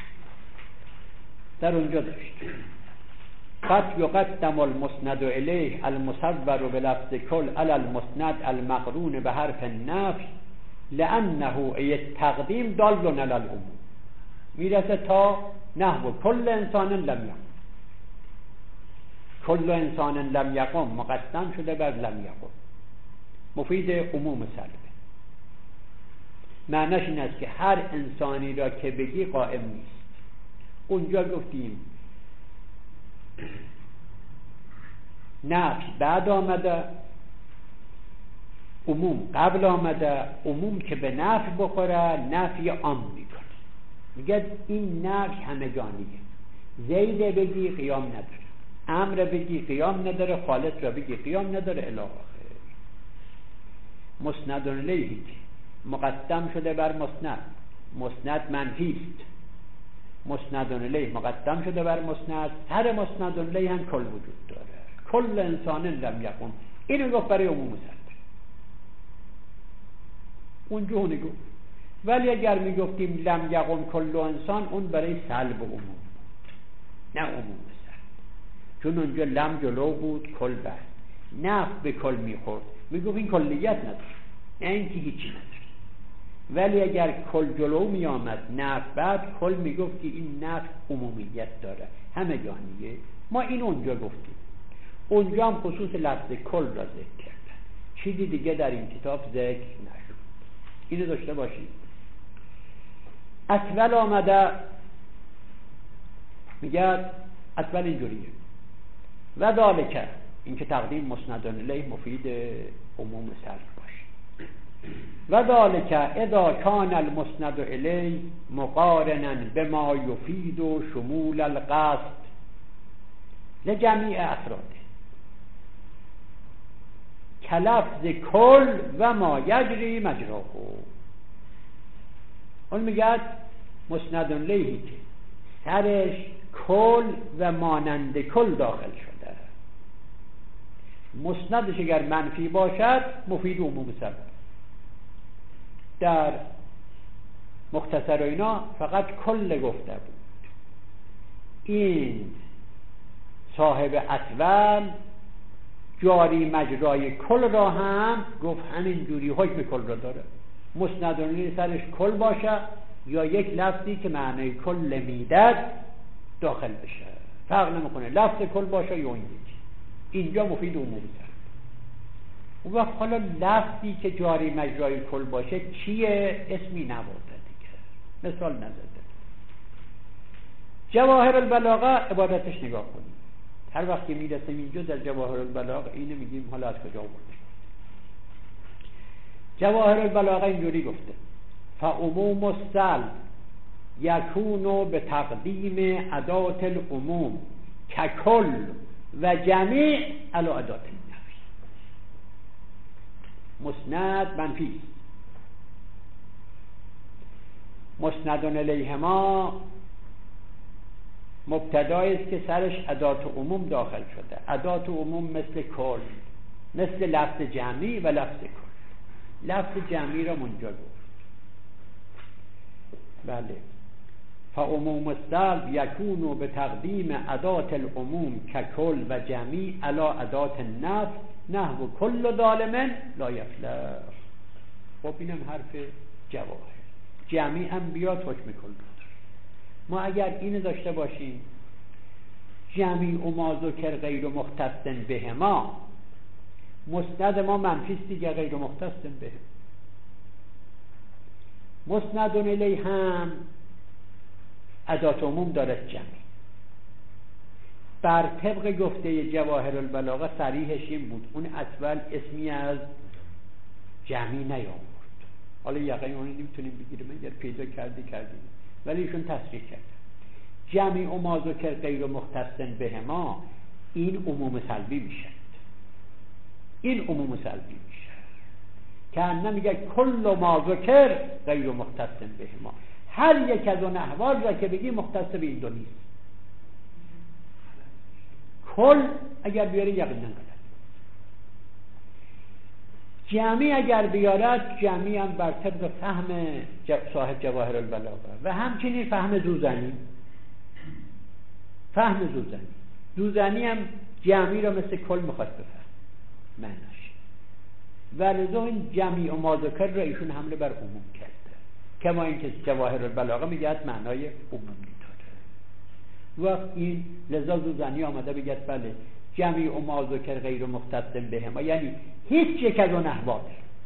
در اونجا داشت قد یقدم المسند الیه المصور بلفظ کل علی المسند المقرون به حرف نفی لانه ای تقدیم دال علی العموم. میرسه تا نحو کل انسان لم یقم، کل انسان لم یقم مقدم شده بر لم یقم، مفید عموم سلبه. معنیش این است که هر انسانی را که بگی قائم نیست. اونجا گفتیم نفی بعد آمده، عموم قبل آمده، عموم که به نفع بخوره نفی عام میکنه. میگه این نفی همگانیه. زید بگی قیام نداره، امر بگی قیام نداره، خالد را بگی قیام نداره، الی آخر. مسند الیه که مقدم شده بر مسند، مسند منفی است. مسند الیه مقدم شده بر مسند، سر مسند الیه هم کل وجود داره. کل انسان لم یکن، اینو گفت برای عموم سر اونجا نگو. ولی اگر میگفتیم لم یقم کل انسان، اون برای سلب عموم بود، نه عموم سلب. چون اونجا لم جلو بود، کل بست، نفع به کل میخورد، میگفت این کلیت نداره، نه اینکه هیچی نداره. ولی اگر کل جلو میامد نفع بعد، کل میگفت که این نفع عمومیت داره، همه جانیه. ما این اونجا گفتیم. اونجا هم خصوص لفظ کل را ذکر کردن، چیزی دیگه در این کتاب ذکر نشد. اینو داشته باشید. اطول آمده، میگه اطول اینجوریه و ذالک، این که تقدیم مسند الیه مفید عموم صرف باشه. و ذالک اذا کان المسند الیه مقارنا بما یفید و شمول القصد لجمیع افراده کلفظ کل و ما یجری مجراه. اون میگه مسند الیه که سرش کل و مانند کل داخل شده، مسندش اگر منفی باشد مفید عموم سبب. در مختصر اینا فقط کل گفته بود. این صاحب اطول جاری مجرای کل را هم گفت همین جوری حکم کل را داره. مسند الیه سرش کل باشه یا یک لفظی که معنی کل میدد داخل بشه، فرق نمیکنه لفظ کل باشه یا این یکی. اینجا مفید عمومی سر. اون وقت حالا لفظی که جاری مجرای کل باشه چیه؟ اسمی نبوده دیگه، مثال نزده. جواهر البلاغه عبادتش نگاه کنیم. هر وقت که میرسیم اینجا در جواهر البلاغه اینو میگیم حالا از کجا آورده. جواهر البلاغه اینجوری گفته فعموم السلب یکونو به تقدیم ادات العموم ککل و جمیع علی ادات النفی. مسند منفی، مسند الیه ما مبتدای است که سرش ادات عموم داخل شده. ادات عموم مثل کل، مثل لفظ جمعی و لفظ کل. لفظ جمعی را منجا گفت. بله، فعموم السلب یکونو به تقدیم ادات العموم ککل و جمعی علی ادات النفی نحو کل ظالم لا یفلح. خب اینم حرف جواهر. جمعی هم بیاد حکم کل داره. ما اگر اینو داشته باشیم جمعی و ما ذکر غیر مختص به ما، مسند ما منفیست دیگه، غیر مختص به. مسند الیه هم ادات عموم دارد جمعی. بر طبق گفته جواهر البلاغه صریحش این بود اون اطول اسمی از جمعی نیامد. حالا یقین اون نمیتونیم بگیریم، اگر پیدا کردی کردیم، ولی ایشون تصریح کرد جمعی و ما ذکر غیر مختص به ما، این عموم سلبی میشه. این عموم سلبی میشه که نمیگه کل ما ذکر غیر مختص به ما، هر یک از اون احوال را که بگی مختص به این دو نیست. کل اگر بیاره یقینا غلط. جمعی اگر بیارد، جمعی هم بر طبق فهم صاحب جواهر البلاغه و همچنین فهم زوزنی. فهم زوزنی زوزنی هم جمعی را مثل کل میخواد بفهم معناش، ولذا این جمعی و ما ذکر را ایشون حمله بر عموم کرده، کما اینکه جواهر البلاغه میگه معنای عمومی داره. وقت این لذا زوزنی آمده بگه بله جمعی و ما ذکر غیر مختص به ما، یعنی هیچ یک از اون احوال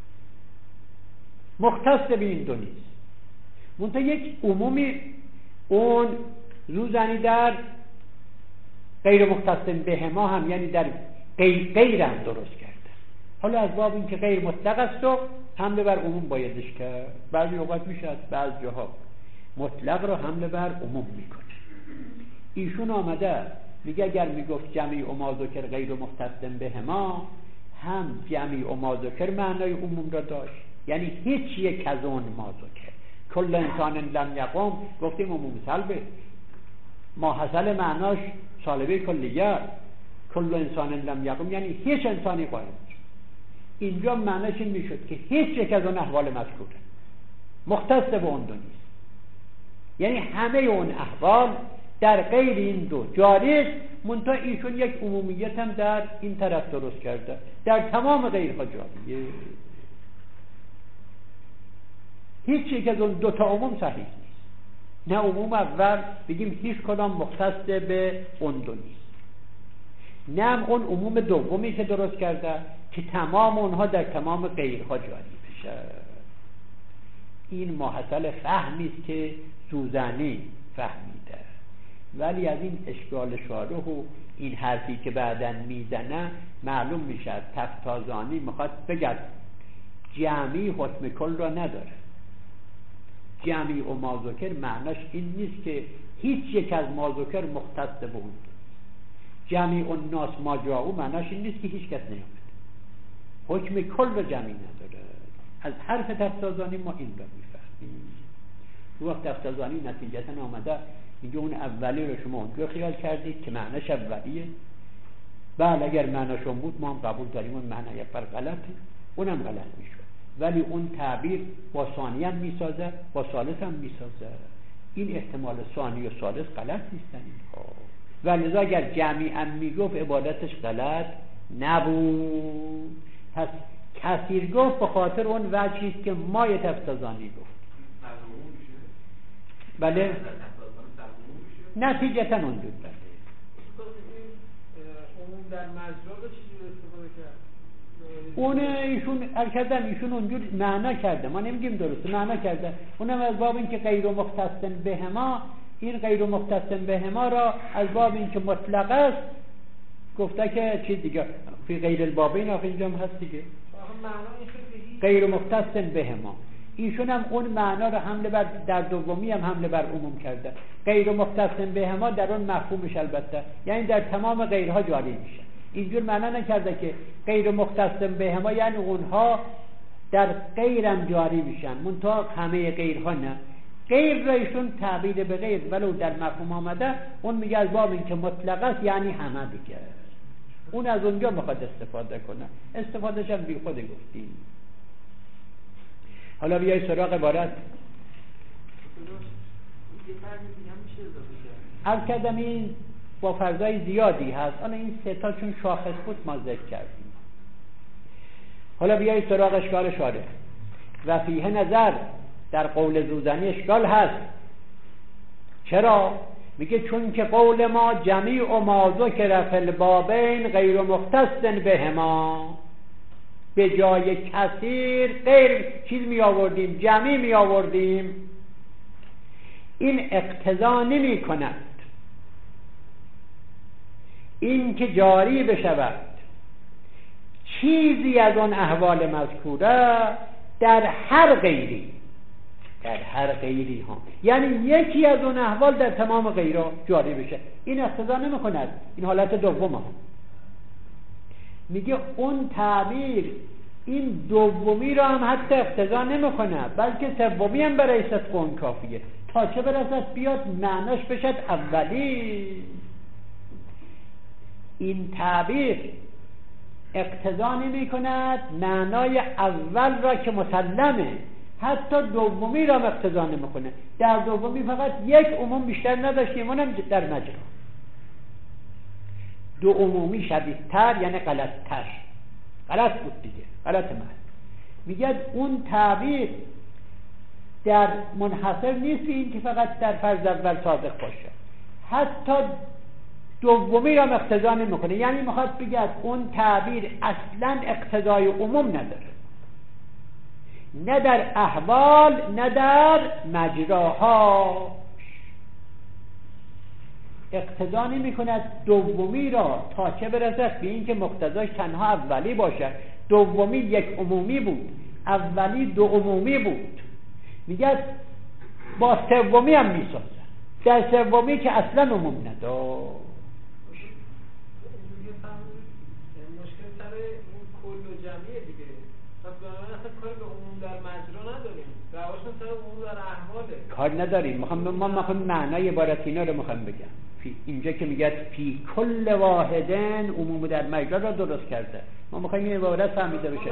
مختص به این دو نیست. منتها یک عمومی اون زوزنی در غیر مختص به ما هم، یعنی در غیر غیر هم درست کرده. حالا از باب این که غیر مطلق است و حمله بر عموم بایدش کرد. بعضی اوقات میشه از بعض جاها مطلق رو حمله بر عموم میکنه. ایشون آمده میگه اگر میگفت جمعی و ما ذکر غیر مختص بهما، هم جمعی و ما ذکر معنای عموم را داشت، یعنی هیچ یک از اون ما ذکر. کل انسان لم یقم گفتیم عموم سلبه، ما حصل معناش سالبه کلیه. کل انسان لم یقم یعنی هیچ انسانی قائم. اینجا معناش این میشد که هیچ یک از اون احوال مذکوره مختص به اون دو نیست، یعنی همه اون احوال در غیر این دو جاری است، منتها ایشون یک عمومیت هم در این طرف درست کرده، در تمام غیرها جاریه. هیچ یک از اون دو تا عموم صحیح نیست. نه عموم اول بگیم هیچ کدام مختص به اون دو نیست، نه هم اون عموم دومی که درست کرده که تمام اونها در تمام غیرها جاری بشه. این محصل فهمی است که سوزنی فهمیده، ولی از این اشکال شارح و این حرفی که بعدن میزنه معلوم میشه تفتازانی میخواد بگد جمعی حکم کل را نداره. جمعی و مازوکر معناش این نیست که هیچ یک از مازوکر مختص به اون. جمعی و ناس ما جاو معناش این نیست که هیچ کس نیامد. حکم کل را جمعی نداره. از حرف تفتازانی ما این را میفهمیم. وقت تفتازانی نتیجتا آمده میگه اون اولی رو شما اونجا خیال کردید که معناش اولیه، بله اگر معناشون بود ما هم قبول داریم اون معنی پر غلطه، اونم غلط میشود، ولی اون تعبیر با ثانی هم میسازه با ثالث هم میسازه. این احتمال ثانی و ثالث غلط نیستن اینها، ولذا اگر جمعی هم میگفت عبادتش غلط نبود. پس کثیر گفت به خاطر اون وجهی که مای تفتازانی گفت. بله نتیجتا اونجور بده. اون در مجرا رو چیزی استفاده کرد؟ اون ایشون الکردن ایشون اونجور معنا کرده، ما نمیگیم درسته، معنا کرده. اونم از باب این که غیر مختص بهما، این غیر مختص بهما را از باب این که مطلق است گفته که چیز دیگه فی غیر البابین آخه اینجا هم هست دیگه غیر مختص بهما. ایشون هم اون معنا رو حمله بر در دومی هم حمله بر عموم کرده. غیر مختص بهما در اون مفهومش البته یعنی در تمام غیرها جاری میشه. اینجور معنا نکرده که غیر مختص بهما یعنی اونها در غیرم جاری میشن، منتها همه غیرها نه. غیر را ایشون تعبیر به غیر ولو در مفهوم آمده، اون میگه از باب این که مطلق است یعنی همه دیگه. اون از اونجا میخواد استفاده کنه، استفادهش هم بی خود گفتیم. حالا بیای سراغ عبارت. عرض کردم این با فرضای زیادی هست، حالا این سه تا چون شاخص بود ما ذکر کردیم. حالا بیای سراغ اشکال شارح. و فیه نظر در قول زوزنی اشکال هست. چرا؟ میگه چون که قول ما جمیع و ما ذکر فی البابین غیر مختص بهما، به جای کثیر غیر چیز می آوردیم، جمعی می آوردیم. این اقتضا نمی کند این که جاری بشود چیزی از اون احوال مذکوره در هر غیری، در هر غیری ها، یعنی یکی از اون احوال در تمام غیرها جاری بشه. این اقتضا نمی کند، این حالت دوم ها. میگه اون تعبیر این دومی را هم حتی اقتضا نمیکنه، بلکه سومی هم برای صدق اون کافیه تا چه برسد بیاد معناش بشد اولی. این تعبیر اقتضا نمی کند معنای اول را که مسلمه، حتی دومی را هم اقتضا نمی کنه. در دومی فقط یک عموم بیشتر نداشتیم، اونم در مجرا. دو عمومی شبیه تر یعنی غلط تر، غلط بود دیگه، غلط من. میگه اون تعبیر در منحصر نیست این که فقط در فرض اول صادق باشه، حتی دومی را اقتضا نمیکنه. یعنی میخواد بگه اون تعبیر اصلا اقتضای عموم نداره، نه در احوال نه در مجراها. اقتضا نمی کند دومی را تا چه برسد به این که مقتضاش تنها اولی باشه، دومی یک عمومی بود، اولی دو عمومی بود. میگه با سومی هم میسازه، در سومی که اصلا عموم نداشت. مشکل سر این کل و جمعیه دیگه. پس بنابراین اصلا کاری به عموم در مجرا نداریم، رواشون سر عموم در احواله. کار نداریم. میخوام ما میخوام معنای عبارت اینا رو میخوام بگم. اینجا که میگه فی کل واحدن عموم در مجرا را درست کرده، ما میخوایم این عبارت فهمیده بشه چیه.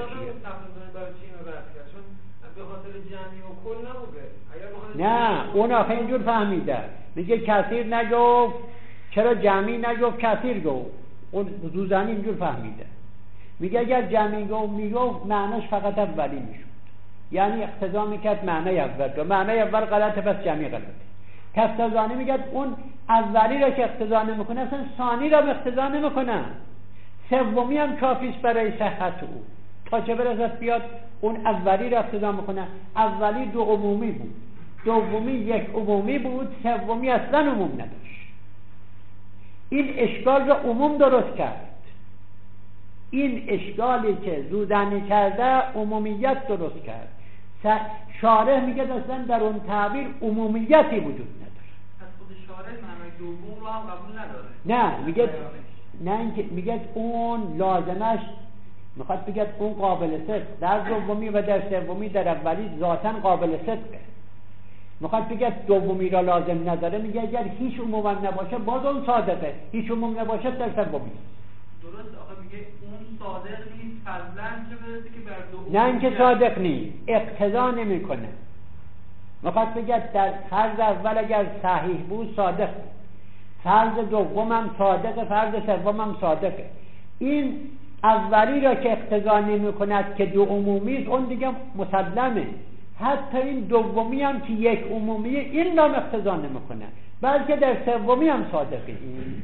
به خاطر جمعی و کل نبوده. اگر نه اون آخه اینجور فهمیده، میگه کثیر نگفت، چرا جمعی نگفت کثیر گفت. اون زوزنی اینجور فهمیده، میگه اگر جمعی گفت میگفت معناش فقط اولی میشد، یعنی اقتضا میکرد معنی اول رو، معنی اول غلطه پس جمعی غلطه. تفتزانی میگه اون اولی را که اقتضا نمیکنه اصلا ثانی را اقتضا نمیکنه، سومی هم کافیست برای صحت او، تا چه برسد بیاد اون اولی را اقتضا میکنه. اولی دو عمومی بود، دومی یک عمومی بود، سومی اصلا عموم نداشت. این اشکال را عموم درست کرد. این اشکالی که زودنی کرده عمومیت درست کرد. شارح میگه اصلا در اون تعبیر عمومیتی وجود نداره. از خود شارح معنای دوم رو هم قبول نداره. نه میگه نه اینکه میگه اون لازمش میخواد بگه اون قابل صدق در دومی و در سومی، در اولی ذاتاً قابل صدقه. میخواد بگه دومی را لازم نداره، میگه اگر هیچ عموم نباشه باز اون صادقه، هیچ عموم نباشه در سومی. درست. آخه میگه اون صادق نیست فضلاً چه برسه که بر دو عموم. نه اینکه صادق نیست، اقتضا نمیکنه. میخواد بگه در فرض اول اگر صحیح بود صادق، فرض دوم هم صادقه، فرض سوم هم صادقه. این اولی را که اقتضا نمی کند که دو عمومی است اون دیگه مسلمه. حتی این دومی هم که یک عمومیه این را اقتضا نمی کند، بلکه در سومی هم صادقه. این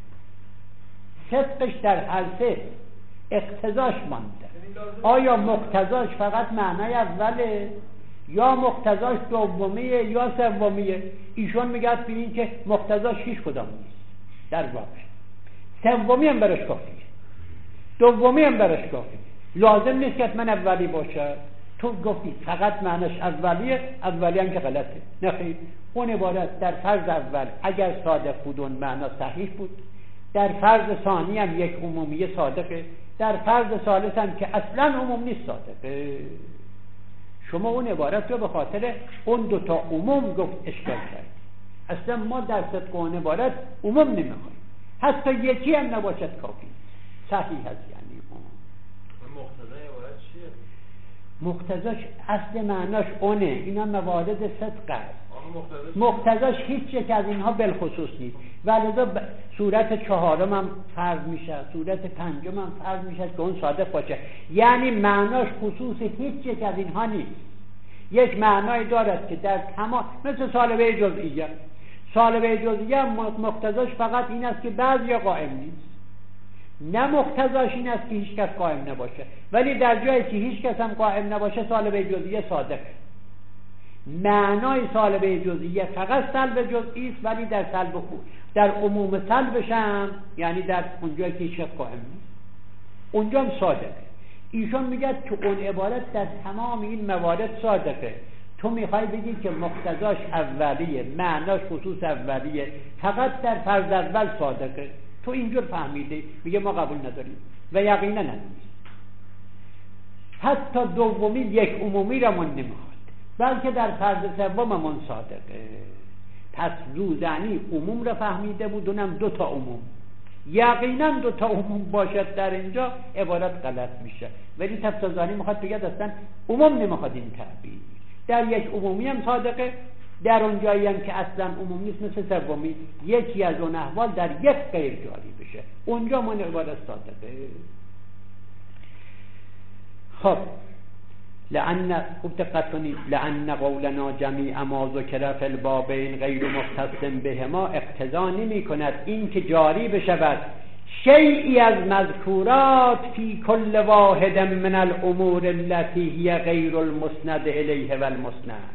صدقش در هر سه اقتضاش مانده. آیا مقتضاش فقط معنی اوله یا مقتضاش دومیه یا سومیه؟ ایشون میگه ببین که مقتضاش هیچ کدام نیست در واقع. سومی هم برش کافیه، دومی هم برش کافیه. لازم نیست که من اولی باشه. تو گفتی فقط معنیش اولیه، اولی هم که غلطه. نخیر، اون عبارت در فرض اول اگر صادق بود اون معنا صحیح بود، در فرض ثانی هم یک عمومی صادقه، در فرض ثالث هم که اصلا عموم نیست صادقه. شما اون عبارت رو به خاطر اون دوتا عموم گفت اشکال کرد. اصلا ما در صدق اون عبارت عموم نمیخوایم، حتی یکی هم نباشد کافی صحیح هست. یعنی مقتضای عبارت چیه؟ مقتضاش اصل معناش اونه، اینا موارد صدق است. مقتضاش, مقتضاش هیچ یک از اینها بالخصوص نیست، ولذا ب... صورت چهارم هم فرض میشه، صورت پنجم هم فرض میشه که اون صادق باشه. یعنی معناش خصوص هیچ یک از اینها نیست. یک معنای دارد که در تمام، مثل سالبه جزئیه. سالبه جزئیه مقتضاش فقط این است که بعضی قائم نیست، نه مقتضاش این است که هیچ کس قائم نباشه. ولی در جایی که هیچ کس هم قائم نباشه سالبه جزئیه صادقه. معنای سالبه جزئیه فقط سلب جزئی است، ولی در سلب خود در عموم سلبش هم، یعنی در اونجایی که هیچ کس قائم نیست اونجا هم صادقه. ایشون میگه که اون عبارت در تمام این موارد صادقه. تو میخوای بگی که مقتضاش اولیه، معناش خصوص اولیه، فقط در فرض اول صادقه. تو اینجور فهمیده، میگه ما قبول نداریم و یقینا نداریم. حتی دومی یک عمومی را من نمیخواد، بلکه در فرض سوممون صادقه. پس زوزنی عموم را فهمیده بود، اونم دو تا عموم. یقینا دو تا عموم باشد در اینجا عبارت غلط میشه. ولی تفتزانی میخواد بگه اصلا عموم نمیخواد این تعبیر. در یک عمومی هم صادقه، در اون جایی هم که اصلا عموم نیست مثل سومی یکی از اون احوال در یک غیر جاری بشه، اونجا من عبارت صادقه. خب لأن خوب دقت کنید، لأن قولنا جمیع ما ذکر فی البابین غیر مختص بهما اقتضا نمی کند این که جاری بشود شیئی از مذکورات فی کل واحد من الامور التي هی غیر المسند الیه و المسند.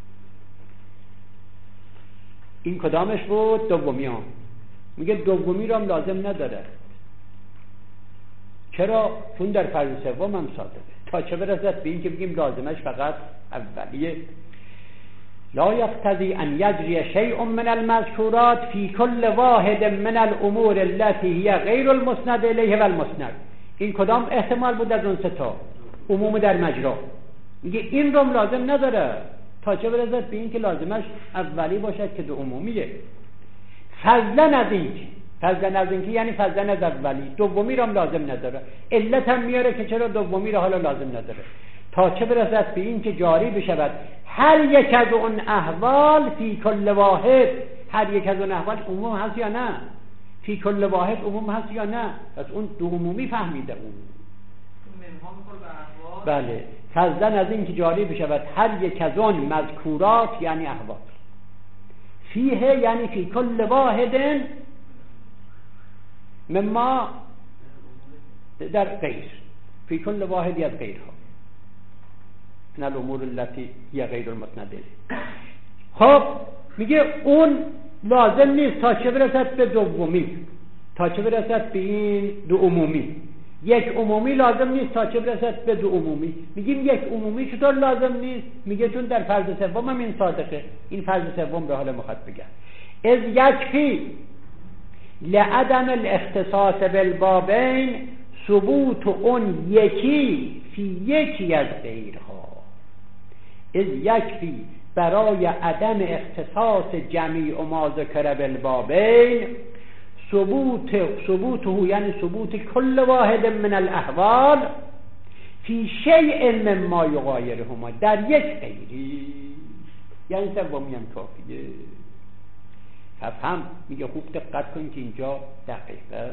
این کدامش بود؟ دومی هم. میگه دومی رو هم لازم نداره. چرا؟ چون در فرض سوم هم صادقه. تا چه برسد به این که بگیم لازمش فقط اولیه. لا یقتضی ان یجری شیء من المذکورات فی کل واحد من الامور التي هی غیر المسند الیه و المسند. این کدام احتمال بود از اون سه تا؟ عموم در مجرا. میگه این رو لازم نداره تا چه برسد به این که لازمش اولی باشد که دو عمومیه. فضلا از این فضلا از این که یعنی فضلا از اولی، دومی رو هم لازم نداره. علت هم میاره که چرا دومی رو حالا لازم نداره، تا چه برسد به این که جاری بشود هر یک از اون احوال فی کل واحد. هر یک از اون احوال عموم هست یا نه؟ فی کل واحد عموم هست یا نه؟ پس اون دو عمومی فهمیده اون. بله، فضلا از این که جاری بشود هر یک از اون مذکورات یعنی احوال، فیه یعنی فی کل واحد مما در غیر، فی کل واحدی از غیرها من الامور التي هي غیر المسند. خب میگه اون لازم نیست تا چه برسد به دومی، تا چه برسد به این دو عمومی. یک عمومی لازم نیست تا چه برسد به دو عمومی. میگیم یک عمومی چطور لازم نیست؟ میگه چون در فرض سوم هم این صادقه. این فرض سوم به حال مخاطب بگم از یکفی لعدم الاختصاص بالبابین ثبوت اون یکی فی یکی از غیرها. از یکفی برای عدم اختصاص جمیع ما ذکر بالبابین ثبوت ثبوته یعنی ثبوت کل واحد من الاحوال فی شیء مما یغایرهما در یک غیری، یعنی سومی هم کافیه. هم میگه خوب دقت کن که اینجا دقیقه.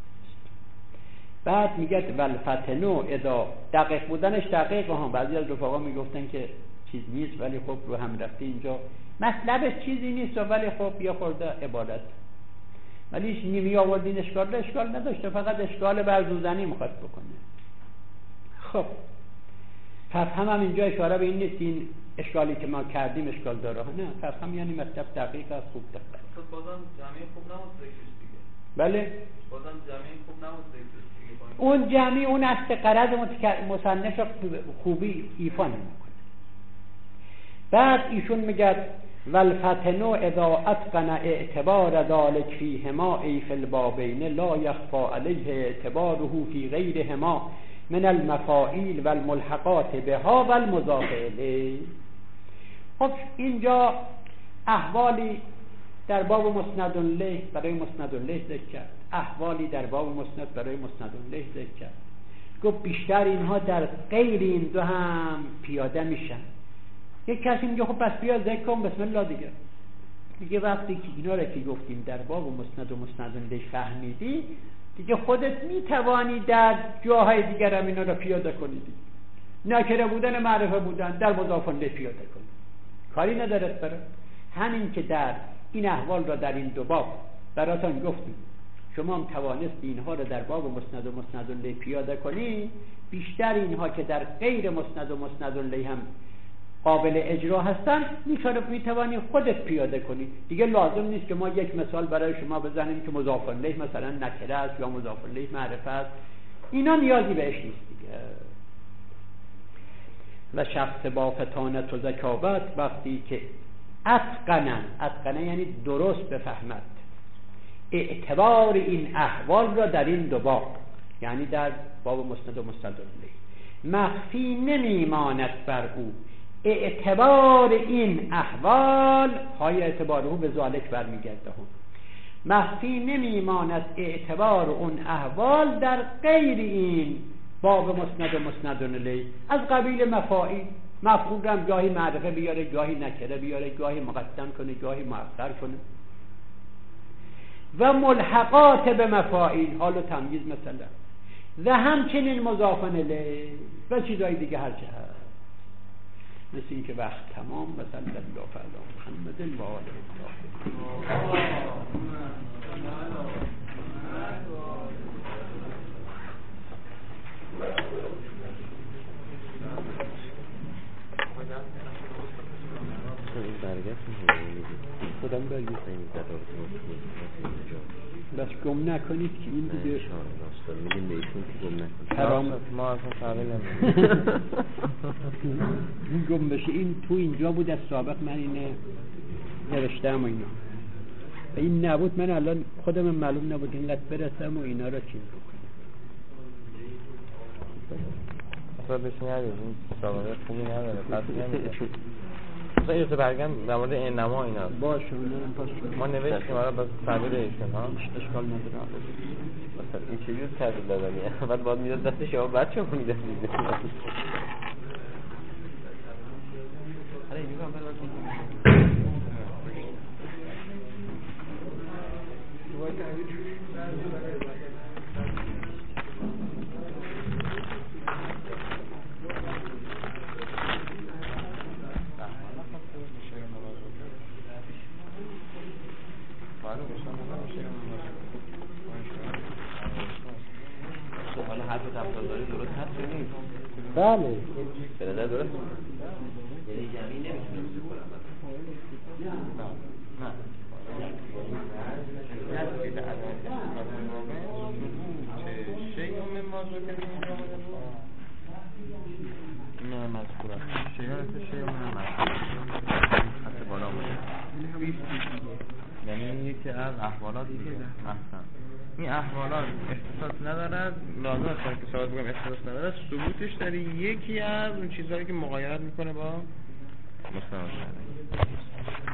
بعد میگه والفتنو اذا دقیق بودنش دقیقه ها. بعضی از رفقا میگفتن که چیز نیست، ولی خب رو هم رفته اینجا مطلبش چیزی نیست ولی خب یه خورده عبادت، ولی نیمی آوردین اشکال اشکال نداشته، فقط اشکال برزوزنی میخواد بکنه. خب پس هم هم اینجا اشاره به این نیست این اشکالی که ما کردیم اشکال داره، نه پس هم یعنی مطلب دقیق است. خوب دقیق. خب بازم جمعی خوب نمود ذکرش دیگه. بله بازم جمعی خوب نمود ذکرش دیگه. اون جمعی اون اصل قرض مصنف خوبی ایفا نمیکنه. بعد ایشون میگه والفتنو اذا اتقن اعتبار ذلك فیهما ای فی البابین لا یخفى علیه اعتباره فی غیرهما من المفاعیل والملحقات بها والمضاف الیه. خب اینجا احوالی در باب مسند الیه برای مسند الیه ذکر کرد، احوالی در باب مسند برای مسند الیه ذکر کرد. گفت بیشتر اینها در غیر این دو هم پیاده میشن. یک کسی میگه خب پس بیا ذکر کن بسم الله دیگه. دیگه وقتی که اینا رو که گفتیم در باب مسند و مسند الیه فهمیدی، دیگه خودت میتوانی در جاهای دیگر هم اینا رو پیاده کنی. نکره بودن معرفه بودن در مضاف الیه پیاده کنی، کاری ندارد برای همین که در این احوال را در این دو باب براتون گفتیم. شما هم توانست اینها رو در باب مسند و مسند الیه پیاده کنی، بیشتر اینها که در غیر مسند و مسند الیه هم قابل اجرا هستن میتوانی خودت پیاده کنی. دیگه لازم نیست که ما یک مثال برای شما بزنیم که مضاف الیه مثلا نکره است یا مضاف الیه معرفه است، اینا نیازی بهش نیست دیگه. و شخص با فتانت و ذکاوت وقتی که اتقنن، اتقنن یعنی درست بفهمد اعتبار این احوال را در این دو باب، یعنی در باب مسند و مسند الیه، مخفی نمیماند بر او اعتبار این احوال، های اعتبار او به ذالک برمیگرده هم، مخفی نمیماند اعتبار اون احوال در غیر این باب مسند و مسند الیه، از قبیل مفاعیل. مفعول هم گاهی معرفه بیاره، گاهی نکره بیاره، گاهی مقدم کنه، گاهی مؤخر کنه. و ملحقات به مفاعیل، حال و تمییز مثلا، و همچنین مضاف الیه و چیزای دیگه هر چه هست. مثل این که وقت تمام. مثلا الله فعلا محمد و آله الطاهرین. این برگشت میگه خودم برگشت این ضرورت اینجا بس گم نکنید که این دیگه راست میگیم به ایشون که گم نکنید حرام ما اصلا فعلا این گم بشه. این تو اینجا بود از سابق من اینه نوشتم و اینا و این نبود من الان خودم معلوم نبود اینقدر برسم و اینا را چیز بکنم. اصلا بهش ندید این سابقه خوبی نداره پس نمیده اصلا ایرز برگم در مورد این نما اینا باشه اونم پس ما نوشتیم آره بس تعبیر ایشون ها اشکال نداره. مثلا این چجور تعبیر دادنیه بعد باید میداد دست شما بچه هم میداد دیده حالا این میگم حالا حرف تفضالی درست هست یا نیست؟ بله به نظر درست یعنی جمعی نمیتونم بکنم شیء من ما ذکر نه مذکور است شیء است شیء من مذکور حتی بالا اومده یعنی یکی از احوالات احسن این احوالات اختصاص ندارد لازم است که ثابت بگم اختصاص ندارد ثبوتش در یکی از اون چیزهایی که مغایرت میکنه با مستند